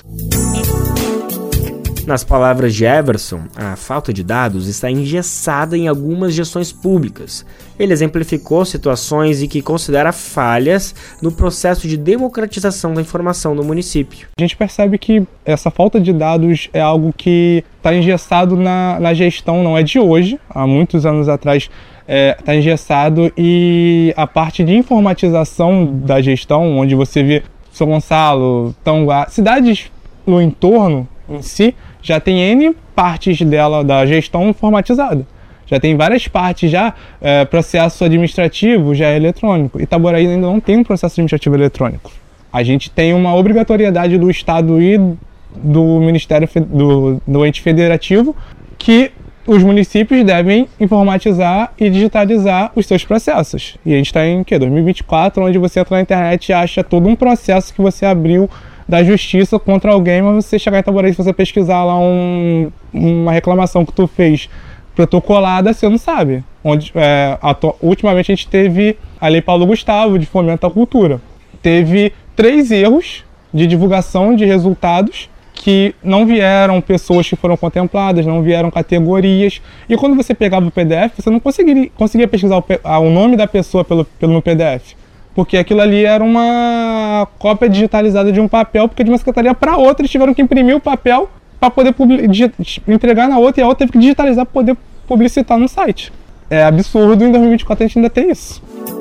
Nas palavras de Everson, a falta de dados está engessada em algumas gestões públicas. Ele exemplificou situações em que considera falhas no processo de democratização da informação no município. A gente percebe que essa falta de dados é algo que está engessado na, na gestão, não é de hoje, há muitos anos atrás está é, engessado, e a parte de informatização da gestão, onde você vê São Gonçalo, Tanguá, cidades no entorno em si, já tem N partes dela da gestão informatizada. Já tem várias partes, já é, processo administrativo já é eletrônico. Itaboraí ainda não tem um processo administrativo eletrônico. A gente tem uma obrigatoriedade do Estado e do Ministério do, do ente federativo que os municípios devem informatizar e digitalizar os seus processos. E a gente está em que? dois mil e vinte e quatro, onde você entra na internet e acha todo um processo que você abriu da justiça contra alguém, mas você chegar em Itaboraí, se você pesquisar lá um, uma reclamação que tu fez protocolada, você não sabe. Onde, é, atu- ultimamente a gente teve a Lei Paulo Gustavo, de fomento à cultura. Teve três erros de divulgação de resultados que não vieram pessoas que foram contempladas, não vieram categorias. E quando você pegava o P D F, você não conseguia, conseguia pesquisar o, o nome da pessoa pelo, pelo P D F. Porque aquilo ali era uma cópia digitalizada de um papel, porque de uma secretaria para outra eles tiveram que imprimir o papel para poder publi- entregar na outra, e a outra teve que digitalizar para poder publicitar no site. É absurdo, em dois mil e vinte e quatro a gente ainda tem isso.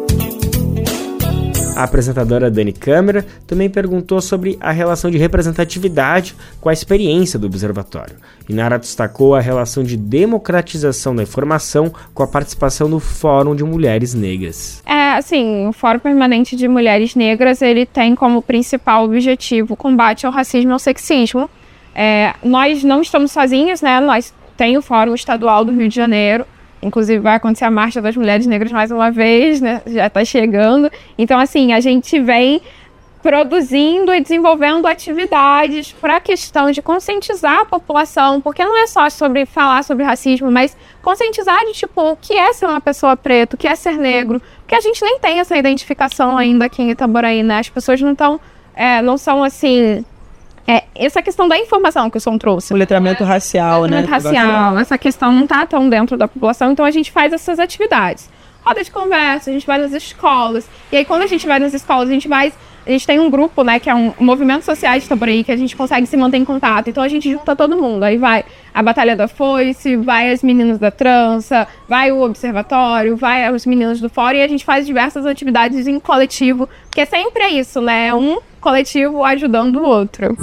A apresentadora Dani Câmara também perguntou sobre a relação de representatividade com a experiência do observatório. Inara destacou a relação de democratização da informação com a participação no Fórum de Mulheres Negras. É, assim, o Fórum Permanente de Mulheres Negras, ele tem como principal objetivo o combate ao racismo e ao sexismo. É, nós não estamos sozinhos, né? Nós tem o Fórum Estadual do Rio de Janeiro. Inclusive vai acontecer a Marcha das Mulheres Negras mais uma vez, né? Já está chegando. Então, assim, a gente vem produzindo e desenvolvendo atividades para a questão de conscientizar a população, porque não é só sobre falar sobre racismo, mas conscientizar de, tipo, o que é ser uma pessoa preta, o que é ser negro, porque a gente nem tem essa identificação ainda aqui em Itaboraí, né? As pessoas não estão, é, não são, assim... É, essa questão da informação que o Som trouxe. O letramento racial, o letramento né? racial, essa questão não está tão dentro da população, então a gente faz essas atividades. Roda de conversa, a gente vai nas escolas, e aí quando a gente vai nas escolas, a gente vai... A gente tem um grupo, né, que é um movimento social de Itaboraí, que a gente consegue se manter em contato. Então a gente junta todo mundo. Aí vai a Batalha da Foice, vai as meninas da trança, vai o observatório, vai os meninos do fórum, e a gente faz diversas atividades em coletivo, porque sempre é isso, né? Um coletivo ajudando o outro.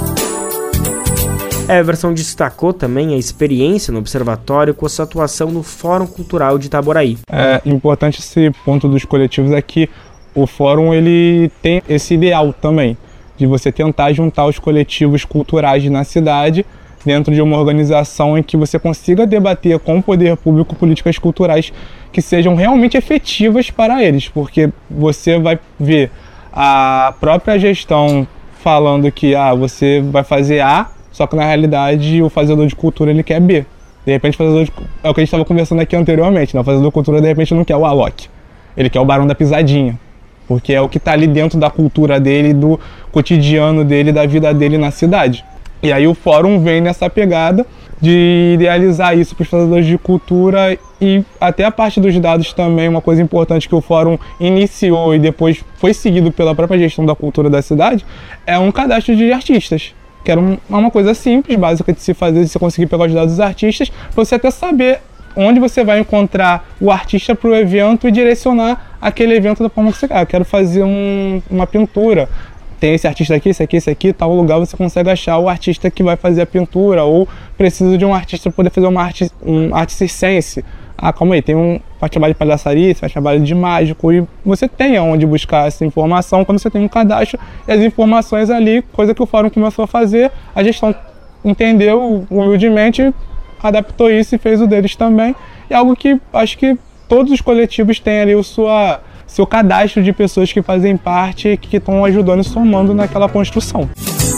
Everson destacou também a experiência no observatório com a sua atuação no Fórum Cultural de Itaboraí. É importante esse ponto dos coletivos é que o fórum ele tem esse ideal também, de você tentar juntar os coletivos culturais na cidade dentro de uma organização em que você consiga debater com o poder público políticas culturais que sejam realmente efetivas para eles, porque você vai ver a própria gestão falando que ah, você vai fazer A, só que na realidade o fazedor de cultura ele quer B. De repente o fazedor de... é o que a gente estava conversando aqui anteriormente, né? O fazedor de cultura de repente não quer o Alok, ele quer o Barão da Pisadinha, porque é o que está ali dentro da cultura dele, do cotidiano dele, da vida dele na cidade. E aí o fórum vem nessa pegada de idealizar isso para os fazedores de cultura, e até a parte dos dados também, uma coisa importante que o fórum iniciou e depois foi seguido pela própria gestão da cultura da cidade, é um cadastro de artistas, que era uma coisa simples, básica de se fazer, de você conseguir pegar os dados dos artistas, para você até saber onde você vai encontrar o artista para o evento e direcionar aquele evento da forma que você quer. Ah, quero fazer um, uma pintura, tem esse artista aqui, esse aqui, esse aqui, tal lugar você consegue achar o artista que vai fazer a pintura, ou precisa de um artista para poder fazer uma arte, um arte circense. Ah, calma aí, tem um faz trabalho de palhaçaria, faz trabalho de mágico, e você tem aonde buscar essa informação quando você tem um cadastro e as informações ali, coisa que o fórum começou a fazer, a gestão entendeu humildemente, adaptou isso e fez o deles também. É algo que acho que todos os coletivos têm ali o sua, seu cadastro de pessoas que fazem parte e que estão ajudando e somando naquela construção.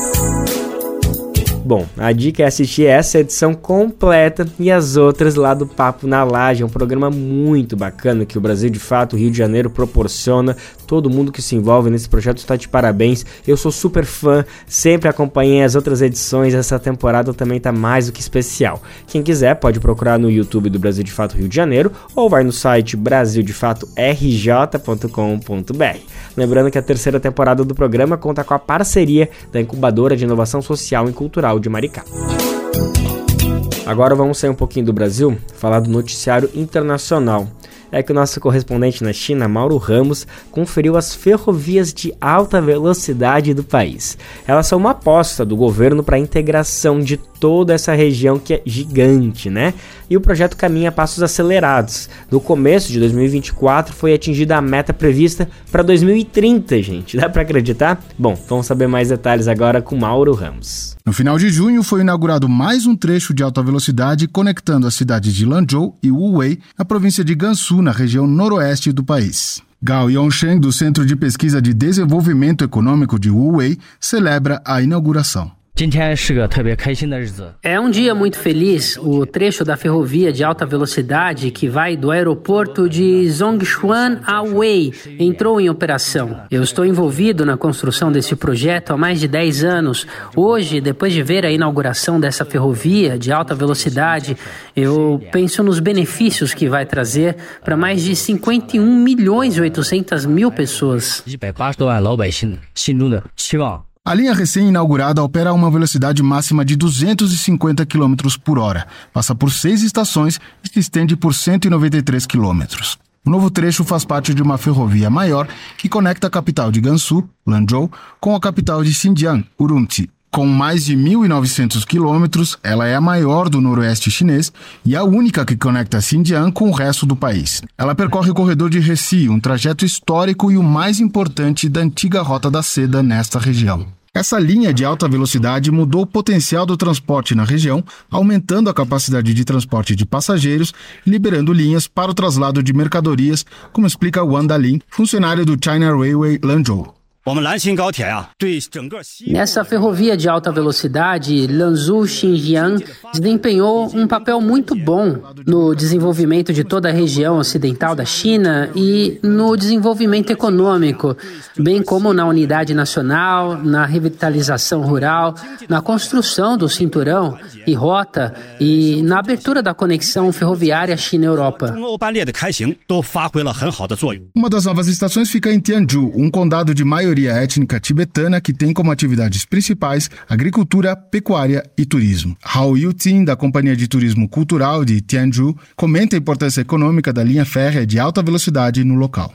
Bom, a dica é assistir essa edição completa e as outras lá do Papo na Laje. É um programa muito bacana que o Brasil de Fato, Rio de Janeiro, proporciona. Todo mundo que se envolve nesse projeto está de parabéns. Eu sou super fã, sempre acompanhei as outras edições. Essa temporada também está mais do que especial. Quem quiser pode procurar no YouTube do Brasil de Fato Rio de Janeiro ou vai no site brasil de fato r j ponto com ponto b r. Lembrando que a terceira temporada do programa conta com a parceria da Incubadora de Inovação Social e Cultural de Maricá. Agora vamos sair um pouquinho do Brasil, falar do noticiário internacional. é que o nosso correspondente na China, Mauro Ramos, conferiu as ferrovias de alta velocidade do país. Elas são uma aposta do governo para a integração de toda essa região que é gigante, né? E o projeto caminha a passos acelerados. No começo de dois mil e vinte e quatro foi atingida a meta prevista para dois mil e trinta, gente. Dá para acreditar? Bom, vamos saber mais detalhes agora com Mauro Ramos. No final de junho foi inaugurado mais um trecho de alta velocidade conectando as cidades de Lanzhou e Wuwei, na província de Gansu, na região noroeste do país. Gao Yongsheng, do Centro de Pesquisa de Desenvolvimento Econômico de Wuwei, celebra a inauguração. É um dia muito feliz. O trecho da ferrovia de alta velocidade que vai do aeroporto de Zhongshan a Wei entrou em operação. Eu estou envolvido na construção desse projeto há mais de dez anos. Hoje, depois de ver a inauguração dessa ferrovia de alta velocidade, eu penso nos benefícios que vai trazer para mais de cinquenta e um milhões e oitocentas mil pessoas. A linha recém-inaugurada opera a uma velocidade máxima de duzentos e cinquenta quilômetros por hora, passa por seis estações e se estende por cento e noventa e três quilômetros. O novo trecho faz parte de uma ferrovia maior que conecta a capital de Gansu, Lanzhou, com a capital de Xinjiang, Urumqi. Com mais de mil e novecentos quilômetros, ela é a maior do noroeste chinês e a única que conecta Xinjiang com o resto do país. Ela percorre o corredor de Hexi, um trajeto histórico e o mais importante da antiga Rota da Seda nesta região. Essa linha de alta velocidade mudou o potencial do transporte na região, aumentando a capacidade de transporte de passageiros e liberando linhas para o traslado de mercadorias, como explica Wang Dalin, funcionário do China Railway Lanzhou. Nessa ferrovia de alta velocidade, Lanzhou-Xinjiang desempenhou um papel muito bom no desenvolvimento de toda a região ocidental da China e no desenvolvimento econômico, bem como na unidade nacional, na revitalização rural, na construção do cinturão e rota e na abertura da conexão ferroviária China-Europa. Uma das novas estações fica em Tianzhu, um condado de maioria étnica tibetana que tem como atividades principais agricultura, pecuária e turismo. Hao Yutin, da Companhia de Turismo Cultural de Tianzhu, comenta a importância econômica da linha férrea de alta velocidade no local.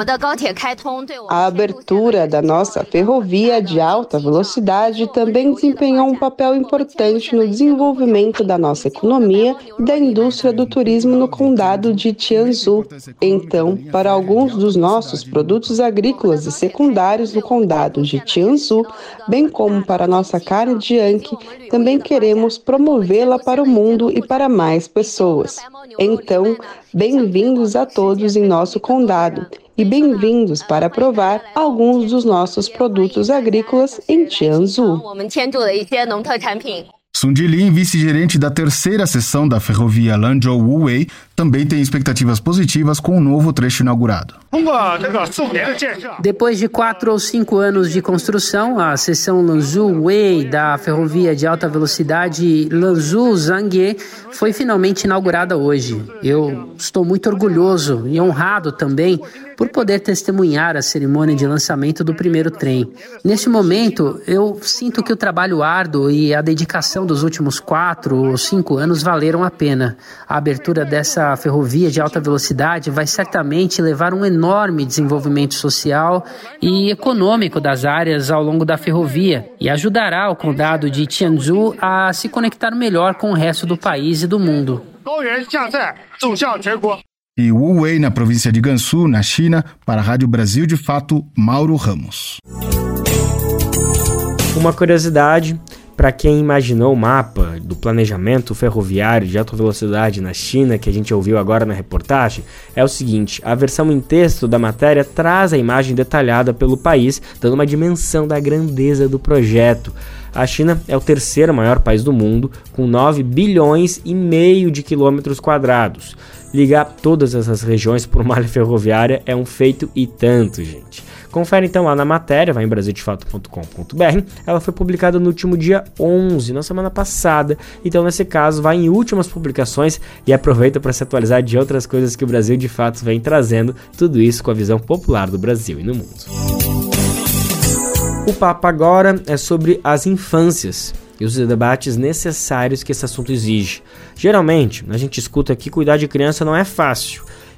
A abertura da nossa ferrovia de alta velocidade também desempenhou um papel importante no desenvolvimento da nossa economia e da indústria do turismo no condado de Tianzhu. Então, para alguns dos nossos produtos agrícolas e secundários no condado de Tianzhu, bem como para a nossa carne de Yankee, também queremos promovê-la para o mundo e para mais pessoas. Então, bem-vindos a todos em nosso condado. E bem-vindos para provar alguns dos nossos produtos agrícolas em Tianzhu. Sun Jilin, vice-gerente da terceira seção da ferrovia Lanzhou-Wuwei, também tem expectativas positivas com o novo trecho inaugurado. Depois de quatro ou cinco anos de construção, a seção Lanzhou-Wuwei da ferrovia de alta velocidade Lanzhou-Zhangye foi finalmente inaugurada hoje. Eu estou muito orgulhoso e honrado também por poder testemunhar a cerimônia de lançamento do primeiro trem. Neste momento, eu sinto que o trabalho árduo e a dedicação dos últimos quatro ou cinco anos valeram a pena. A abertura dessa ferrovia de alta velocidade vai certamente levar um enorme desenvolvimento social e econômico das áreas ao longo da ferrovia e ajudará o condado de Tianzhu a se conectar melhor com o resto do país e do mundo. E Wuwei, na província de Gansu, na China, para a Rádio Brasil de Fato, Mauro Ramos. Uma curiosidade, para quem imaginou o mapa do planejamento ferroviário de alta velocidade na China, que a gente ouviu agora na reportagem, é o seguinte: a versão em texto da matéria traz a imagem detalhada pelo país, dando uma dimensão da grandeza do projeto. A China é o terceiro maior país do mundo, com nove bilhões e meio de quilômetros quadrados. Ligar todas essas regiões por malha ferroviária é um feito e tanto, gente. Confere então lá na matéria, vai em brasil de fato ponto com ponto b r. Ela foi publicada no último dia onze, na semana passada. Então, nesse caso, vai em últimas publicações e aproveita para se atualizar de outras coisas que o Brasil de Fato vem trazendo. Tudo isso com a visão popular do Brasil e no mundo. O papo agora é sobre as infâncias e os debates necessários que esse assunto exige. Geralmente, a gente escuta que cuidar de criança não é fácil.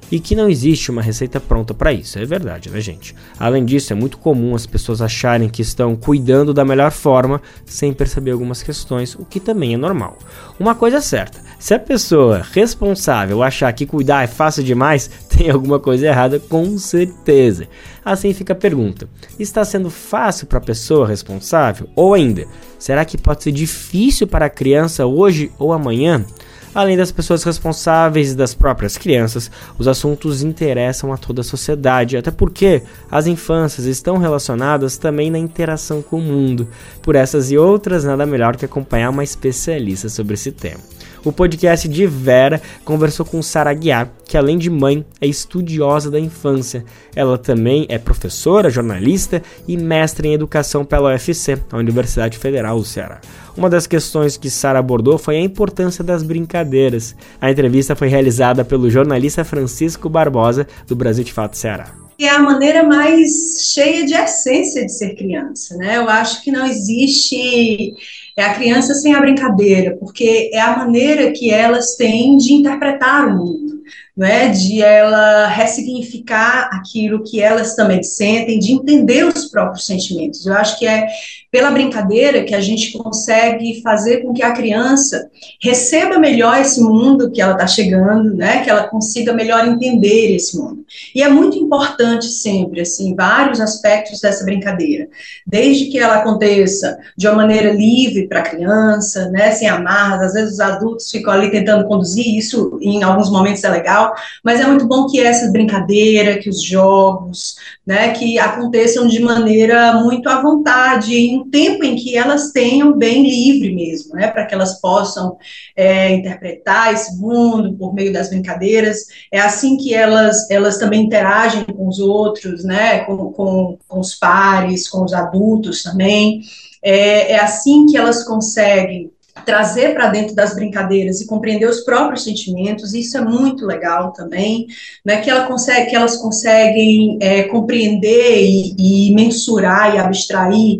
e que não existe uma receita pronta para isso, é verdade, né, gente? Além disso, é muito comum as pessoas acharem que estão cuidando da melhor forma sem perceber algumas questões, o que também é normal. Uma coisa é certa, se a pessoa responsável achar que cuidar é fácil demais, tem alguma coisa errada com certeza. Assim fica a pergunta, está sendo fácil para a pessoa responsável? Ou ainda, será que pode ser difícil para a criança hoje ou amanhã? Além das pessoas responsáveis e das próprias crianças, os assuntos interessam a toda a sociedade, até porque as infâncias estão relacionadas também na interação com o mundo. Por essas e outras, nada melhor que acompanhar uma especialista sobre esse tema. O podcast de Vera conversou com Sara Aguiar, que além de mãe, é estudiosa da infância. Ela também é professora, jornalista e mestre em educação pela U F C, a Universidade Federal do Ceará. Uma das questões que Sara abordou foi a importância das brincadeiras. A entrevista foi realizada pelo jornalista Francisco Barbosa, do Brasil de Fato Ceará. É a maneira mais cheia de essência de ser criança, né? Eu acho que não existe é a criança sem a brincadeira, porque é a maneira que elas têm de interpretar o mundo, né? De ela ressignificar aquilo que elas também sentem, de entender os próprios sentimentos. Eu acho que é pela brincadeira que a gente consegue fazer com que a criança receba melhor esse mundo que ela está chegando, né? Que ela consiga melhor entender esse mundo. E é muito importante sempre, assim, vários aspectos dessa brincadeira, desde que ela aconteça de uma maneira livre para a criança, né? Sem amarras, às vezes os adultos ficam ali tentando conduzir, isso em alguns momentos é legal, mas é muito bom que essa brincadeira, que os jogos, né, que aconteçam de maneira muito à vontade, em um tempo em que elas tenham bem livre mesmo, né, para que elas possam é, interpretar esse mundo por meio das brincadeiras. É assim que elas, elas também interagem com os outros, né, com, com, com os pares, com os adultos também. É, é assim que elas conseguem trazer para dentro das brincadeiras e compreender os próprios sentimentos. Isso é muito legal também, né, que, ela consegue, que elas conseguem é, compreender e, e mensurar e abstrair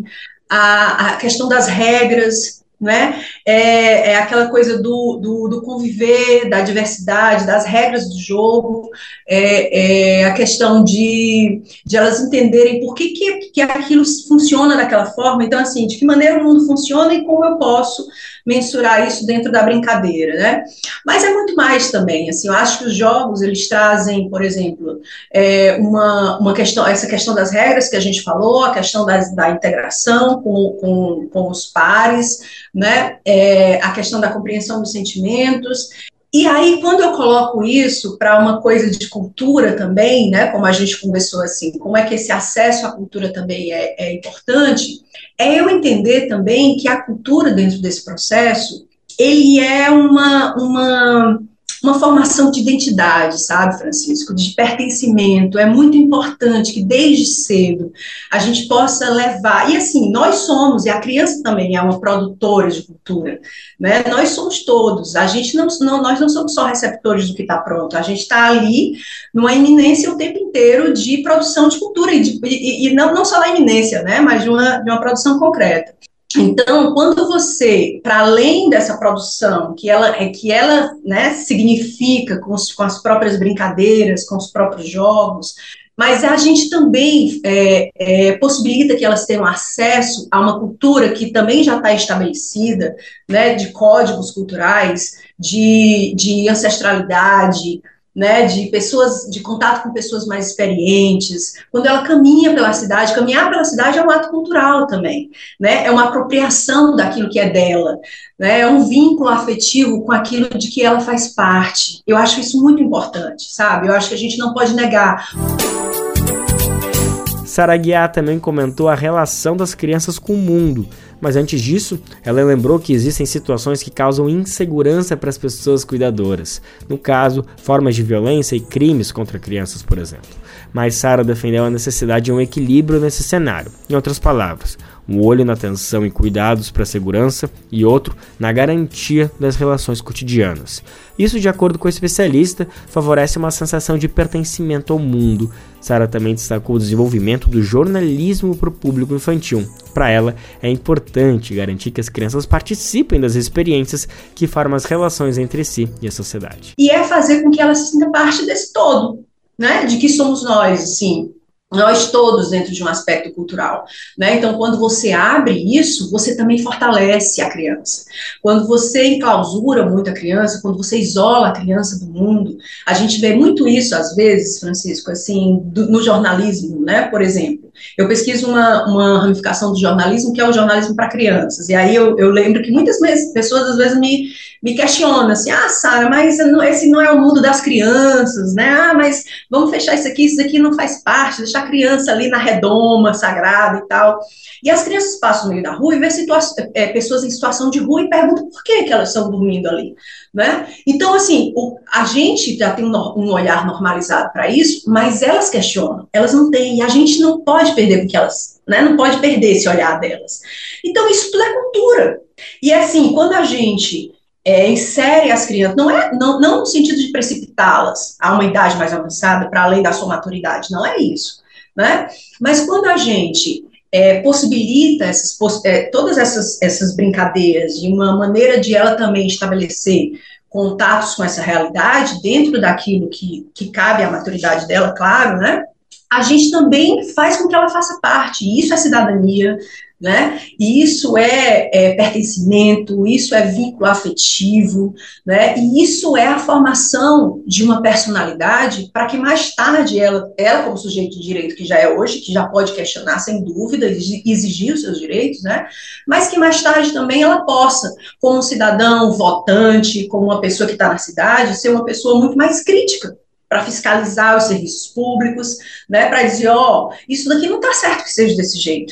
a, a questão das regras, né, é, é aquela coisa do, do, do conviver, da diversidade, das regras do jogo, é, é a questão de, de elas entenderem por que, que, que aquilo funciona daquela forma. Então, assim, de que maneira o mundo funciona e como eu posso mensurar isso dentro da brincadeira, né? Mas é muito mais também, assim, eu acho que os jogos, eles trazem, por exemplo, é, uma, uma questão, essa questão das regras que a gente falou, a questão das, da integração com, com, com os pares, né? É, a questão da compreensão dos sentimentos. E aí, quando eu coloco isso para uma coisa de cultura também, né, como a gente conversou assim, como é que esse acesso à cultura também é, é importante, é eu entender também que a cultura dentro desse processo, ele é uma, uma, uma formação de identidade, sabe, Francisco, de pertencimento. É muito importante que desde cedo a gente possa levar, e assim, nós somos, e a criança também é uma produtora de cultura, né? Nós somos todos, a gente não, não, nós não somos só receptores do que está pronto, a gente está ali numa iminência o tempo inteiro de produção de cultura, e, de, e, e não, não só na iminência, né, mas de uma, de uma produção concreta. Então, quando você, para além dessa produção, que ela, que ela né, significa com, os, com as próprias brincadeiras, com os próprios jogos, mas a gente também é, é, possibilita que elas tenham acesso a uma cultura que também já está estabelecida, né, de códigos culturais, de, de ancestralidade, né, de pessoas, de contato com pessoas mais experientes. Quando ela caminha pela cidade, caminhar pela cidade é um ato cultural também, né, é uma apropriação daquilo que é dela, né, é um vínculo afetivo com aquilo de que ela faz parte. Eu acho isso muito importante, sabe? Eu acho que a gente não pode negar. Sara Aguiar também comentou a relação das crianças com o mundo, mas antes disso, ela lembrou que existem situações que causam insegurança para as pessoas cuidadoras, no caso, formas de violência e crimes contra crianças, por exemplo. Mas Sara defendeu a necessidade de um equilíbrio nesse cenário. Em outras palavras, um olho na atenção e cuidados para a segurança e outro na garantia das relações cotidianas. Isso, de acordo com o especialista, favorece uma sensação de pertencimento ao mundo. Sara também destacou o desenvolvimento do jornalismo para o público infantil. Para ela, é importante garantir que as crianças participem das experiências que formam as relações entre si e a sociedade. E é fazer com que ela se sinta parte desse todo, né? De que somos nós, assim, nós todos dentro de um aspecto cultural, né? Então, quando você abre isso, você também fortalece a criança. Quando você enclausura muito a criança, quando você isola a criança do mundo, a gente vê muito isso, às vezes, Francisco, assim, do, no jornalismo, né? Por exemplo, eu pesquiso uma, uma ramificação do jornalismo, que é o jornalismo para crianças, e aí eu, eu lembro que muitas pessoas, às vezes, me, me questionam, assim, ah, Sara, mas esse não é o mundo das crianças, né? Ah, mas vamos fechar isso aqui, isso aqui não faz parte, deixar a criança ali na redoma, sagrada e tal. E as crianças passam no meio da rua e vê é, pessoas em situação de rua e perguntam por que, que elas estão dormindo ali, né? Então, assim, o, a gente já tem um, um olhar normalizado para isso, mas elas questionam, elas não têm, e a gente não pode perder, porque elas, né, não pode perder esse olhar delas. Então, isso tudo é cultura. E, assim, quando a gente É, insere as crianças, não, é, não, não no sentido de precipitá-las a uma idade mais avançada, para além da sua maturidade, não é isso, né? Mas quando a gente é, possibilita essas, é, todas essas, essas brincadeiras de uma maneira de ela também estabelecer contatos com essa realidade, dentro daquilo que, que cabe à maturidade dela, claro, né? A gente também faz com que ela faça parte, e isso é cidadania, né? E isso é, é pertencimento, isso é vínculo afetivo, né? E isso é a formação de uma personalidade para que mais tarde ela, ela como sujeito de direito que já é hoje, que já pode questionar sem dúvida, exigir os seus direitos, né? Mas que mais tarde também ela possa, como um cidadão votante, como uma pessoa que está na cidade, ser uma pessoa muito mais crítica para fiscalizar os serviços públicos, né? Para dizer, ó, oh, isso daqui não está certo que seja desse jeito.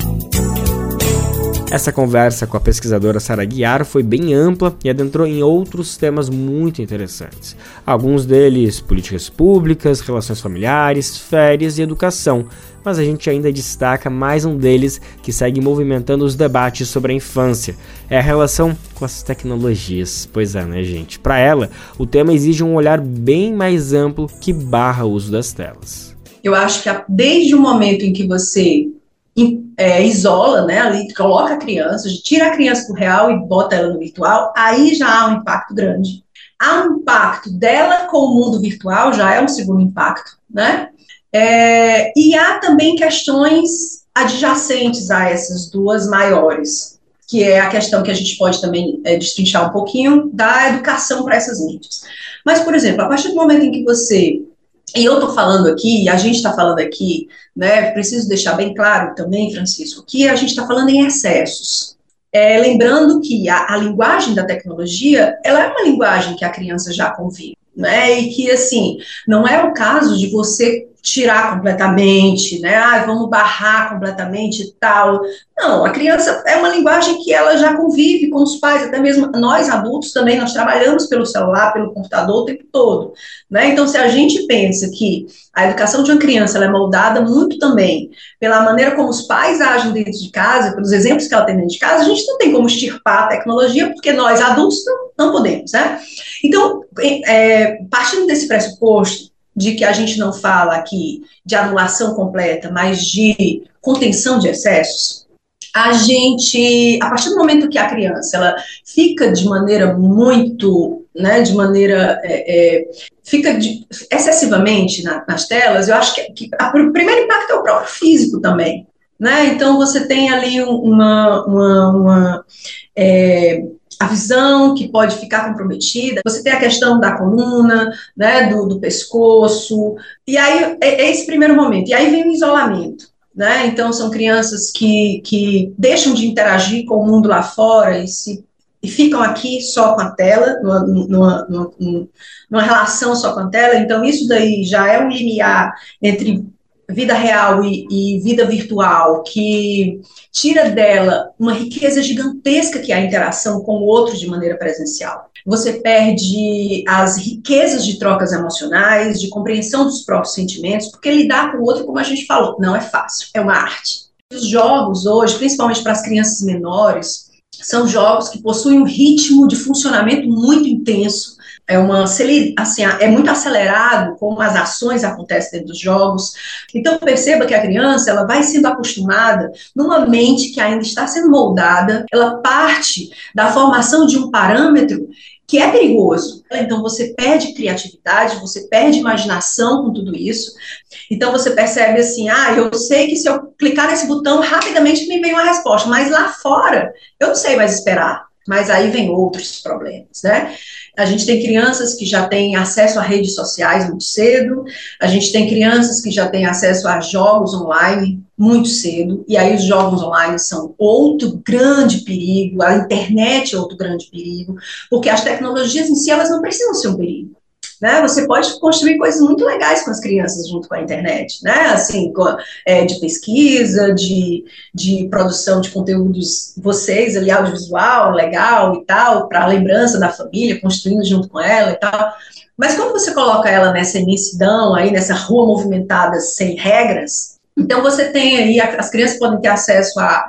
Essa conversa com a pesquisadora Sara Guiar foi bem ampla e adentrou em outros temas muito interessantes. Alguns deles, políticas públicas, relações familiares, férias e educação. Mas a gente ainda destaca mais um deles que segue movimentando os debates sobre a infância. É a relação com as tecnologias. Pois é, né, gente? Para ela, o tema exige um olhar bem mais amplo que barra o uso das telas. Eu acho que desde o momento em que você É, isola, né, ali, coloca a criança, tira a criança do real e bota ela no virtual, aí já há um impacto grande. Há um impacto dela com o mundo virtual, já é um segundo impacto, né? É, e há também questões adjacentes a essas duas maiores, que é a questão que a gente pode também é, destrinchar um pouquinho da educação para essas mídias. Mas, por exemplo, a partir do momento em que você... E eu estou falando aqui, a gente está falando aqui, né, preciso deixar bem claro também, Francisco, que a gente está falando em excessos. É, lembrando que a, a linguagem da tecnologia, ela é uma linguagem que a criança já convive, né, e que, assim, não é o caso de você tirar completamente, né, ah, vamos barrar completamente e tal. Não, a criança é uma linguagem que ela já convive com os pais, até mesmo nós adultos também, nós trabalhamos pelo celular, pelo computador o tempo todo, né, então se a gente pensa que a educação de uma criança ela é moldada muito também pela maneira como os pais agem dentro de casa, pelos exemplos que ela tem dentro de casa, a gente não tem como extirpar a tecnologia, porque nós adultos não, não podemos, né, então, é, partindo desse pressuposto, de que a gente não fala aqui de anulação completa, mas de contenção de excessos, a gente, a partir do momento que a criança, ela fica de maneira muito, né, de maneira, é, é, fica de, excessivamente na, nas telas, eu acho que, que a, o primeiro impacto é o próprio físico também, né, então você tem ali uma, uma, uma é, a visão que pode ficar comprometida, você tem a questão da coluna, né, do, do pescoço, e aí é, é esse primeiro momento, e aí vem o isolamento, né, então são crianças que, que deixam de interagir com o mundo lá fora e, se, e ficam aqui só com a tela, numa, numa, numa, numa relação só com a tela, então isso daí já é um limiar entre vida real e, e vida virtual, que tira dela uma riqueza gigantesca que é a interação com o outro de maneira presencial. Você perde as riquezas de trocas emocionais, de compreensão dos próprios sentimentos, porque lidar com o outro, como a gente falou, não é fácil, é uma arte. Os jogos hoje, principalmente para as crianças menores, são jogos que possuem um ritmo de funcionamento muito intenso. É, uma, assim, é muito acelerado como as ações acontecem dentro dos jogos. Então perceba que a criança ela vai sendo acostumada numa mente que ainda está sendo moldada, ela parte da formação de um parâmetro que é perigoso. Então você perde criatividade, você perde imaginação com tudo isso. Então você percebe assim, ah, eu sei que se eu clicar nesse botão, rapidamente me vem uma resposta, mas lá fora eu não sei mais esperar. Mas aí vem outros problemas, né? A gente tem crianças que já têm acesso a redes sociais muito cedo, a gente tem crianças que já têm acesso a jogos online muito cedo, e aí os jogos online são outro grande perigo, a internet é outro grande perigo, porque as tecnologias em si, elas não precisam ser um perigo. Né? Você pode construir coisas muito legais com as crianças junto com a internet, né? Assim, com, é, de pesquisa, de, de produção de conteúdos, vocês ali, audiovisual, legal e tal, para a lembrança da família, construindo junto com ela e tal. Mas quando você coloca ela nessa imensidão, aí, nessa rua movimentada sem regras, então você tem aí, as crianças podem ter acesso a,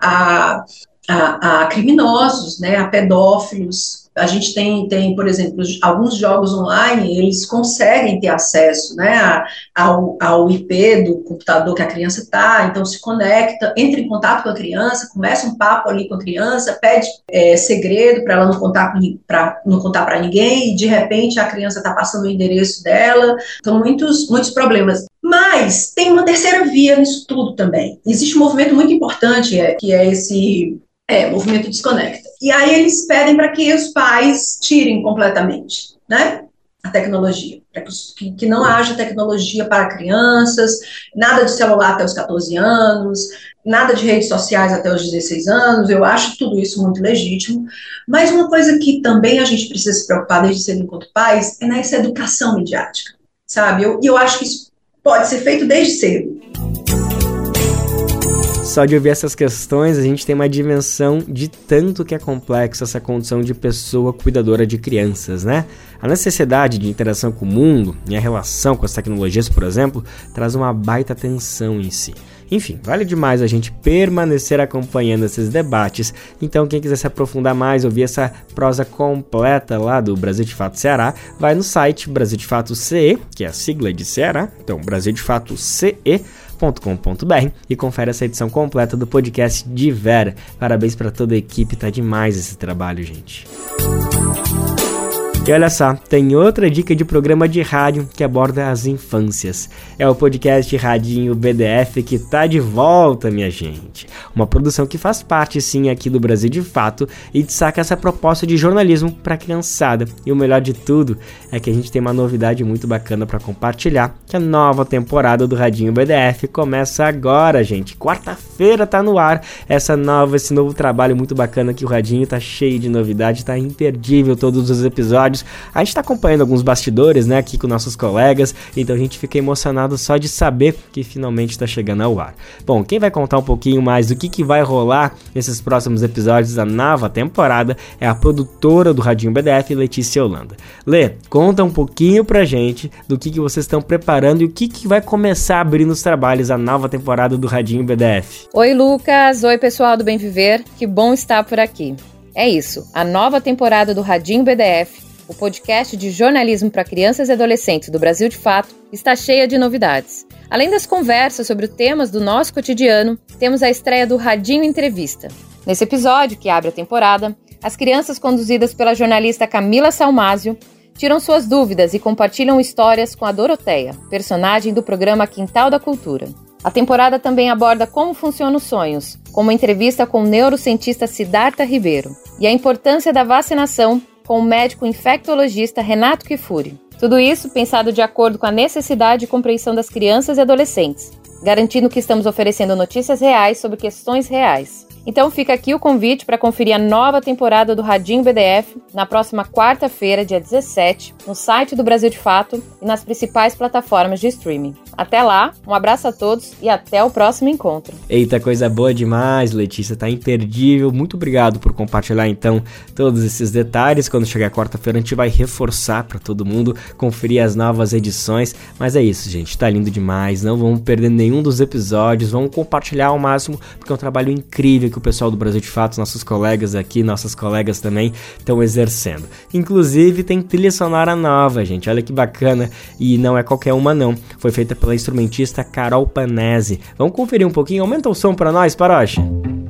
a, a, a criminosos, né? A pedófilos. A gente tem, tem, por exemplo, alguns jogos online, eles conseguem ter acesso, né, ao, ao I P do computador que a criança está, então se conecta, entra em contato com a criança, começa um papo ali com a criança, pede é, segredo para ela não contar para não contar para ninguém, e de repente a criança está passando o endereço dela, então muitos, muitos problemas. Mas tem uma terceira via nisso tudo também. Existe um movimento muito importante, é, que é esse... É, movimento desconecta. E aí eles pedem para que os pais tirem completamente, né, a tecnologia, para que, que não haja tecnologia para crianças, nada de celular até os catorze anos, nada de redes sociais até os dezesseis anos. Eu acho tudo isso muito legítimo, mas uma coisa que também a gente precisa se preocupar desde cedo enquanto pais é nessa educação midiática, sabe? Eu, eu acho que isso pode ser feito desde cedo. Só de ouvir essas questões, a gente tem uma dimensão de tanto que é complexa essa condição de pessoa cuidadora de crianças, né? A necessidade de interação com o mundo e a relação com as tecnologias, por exemplo, traz uma baita tensão em si. Enfim, vale demais a gente permanecer acompanhando esses debates. Então, quem quiser se aprofundar mais, ouvir essa prosa completa lá do Brasil de Fato Ceará, vai no site Brasil de Fato C E, que é a sigla de Ceará, então Brasil de Fato C E ponto com ponto b r, e confere essa edição completa do podcast de Vera. Parabéns para toda a equipe, tá demais esse trabalho, gente. E olha só, tem outra dica de programa de rádio que aborda as infâncias. É o podcast Radinho B D F que tá de volta, minha gente. Uma produção que faz parte, sim, aqui do Brasil de Fato e destaca essa proposta de jornalismo pra criançada. E o melhor de tudo é que a gente tem uma novidade muito bacana pra compartilhar, que a nova temporada do Radinho B D F começa agora, gente. Quarta-feira tá no ar essa nova, esse novo trabalho muito bacana que o Radinho tá cheio de novidade, tá imperdível todos os episódios. A gente está acompanhando alguns bastidores, né, aqui com nossos colegas, então a gente fica emocionado só de saber que finalmente está chegando ao ar. Bom, quem vai contar um pouquinho mais do que, que vai rolar nesses próximos episódios da nova temporada é a produtora do Radinho B D F, Letícia Holanda. Lê, conta um pouquinho pra gente do que, que vocês estão preparando e o que, que vai começar a abrir nos trabalhos a nova temporada do Radinho B D F. Oi, Lucas. Oi, pessoal do Bem Viver. Que bom estar por aqui. É isso, a nova temporada do Radinho B D F, o podcast de jornalismo para crianças e adolescentes do Brasil de Fato, está cheia de novidades. Além das conversas sobre os temas do nosso cotidiano, temos a estreia do Radinho Entrevista. Nesse episódio, que abre a temporada, as crianças conduzidas pela jornalista Camila Salmásio tiram suas dúvidas e compartilham histórias com a Doroteia, personagem do programa Quintal da Cultura. A temporada também aborda como funcionam os sonhos, com uma entrevista com o neurocientista Siddhartha Ribeiro, e a importância da vacinação com o médico infectologista Renato Kifuri. Tudo isso pensado de acordo com a necessidade e compreensão das crianças e adolescentes, garantindo que estamos oferecendo notícias reais sobre questões reais. Então fica aqui o convite para conferir a nova temporada do Radinho B D F na próxima quarta-feira, dia dezessete, no site do Brasil de Fato e nas principais plataformas de streaming. Até lá, um abraço a todos e até o próximo encontro. Eita, coisa boa demais, Letícia, tá imperdível. Muito obrigado por compartilhar então todos esses detalhes. Quando chegar quarta-feira a gente vai reforçar para todo mundo conferir as novas edições. Mas é isso, gente, tá lindo demais. Não vamos perder nenhum dos episódios, vamos compartilhar ao máximo, porque é um trabalho incrível que o pessoal do Brasil de Fato, nossos colegas aqui, nossas colegas também estão exercendo. Inclusive tem trilha sonora nova, gente, olha que bacana, e não é qualquer uma não, foi feita pela instrumentista Carol Panese. Vamos conferir um pouquinho, aumenta o som pra nós, Paroche.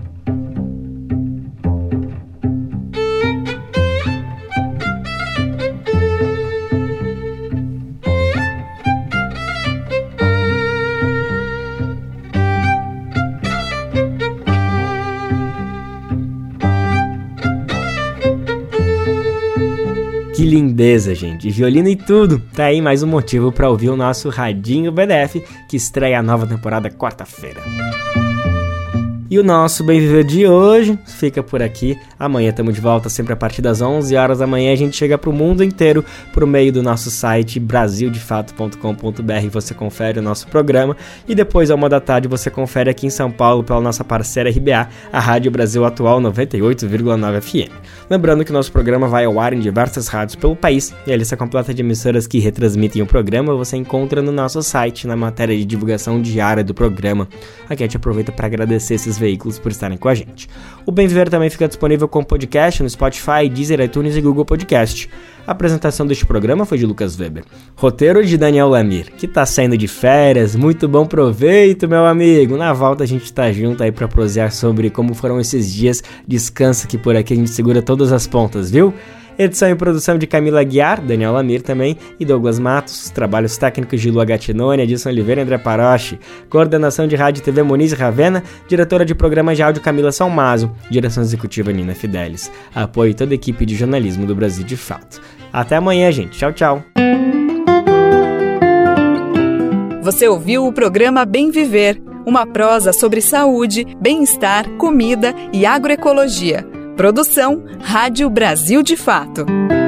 Que lindeza, gente, violino e tudo. Tá aí mais um motivo para ouvir o nosso Radinho B D F, que estreia a nova temporada quarta-feira. E o nosso Bem Viver de hoje fica por aqui. Amanhã estamos de volta sempre a partir das onze horas da manhã. A gente chega para o mundo inteiro por meio do nosso site brasil de fato ponto com ponto b r. Você confere o nosso programa e depois, à uma da tarde, você confere aqui em São Paulo pela nossa parceira R B A, a Rádio Brasil Atual noventa e oito vírgula nove F M. Lembrando que o nosso programa vai ao ar em diversas rádios pelo país e a lista completa de emissoras que retransmitem o programa você encontra no nosso site, na matéria de divulgação diária do programa. Aqui a gente aproveita para agradecer esses veículos por estarem com a gente. O Bem Viver também fica disponível como podcast no Spotify, Deezer, iTunes e Google Podcast. A apresentação deste programa foi de Lucas Weber. Roteiro de Daniel Lamir, que tá saindo de férias. Muito bom proveito, meu amigo. Na volta a gente tá junto aí pra prosear sobre como foram esses dias. Descansa que por aqui a gente segura todas as pontas, viu? Edição e produção de Camila Guiar, Daniel Lamir também e Douglas Matos. Trabalhos técnicos de Lua Gattinone, Edson Oliveira e André Paroche. Coordenação de Rádio e T V Moniz Ravena. Diretora de programa de áudio Camila Salmazo. Direção executiva Nina Fidelis. Apoio toda a equipe de jornalismo do Brasil de Fato. Até amanhã, gente. Tchau, tchau. Você ouviu o programa Bem Viver, uma prosa sobre saúde, bem-estar, comida e agroecologia. Produção Rádio Brasil de Fato.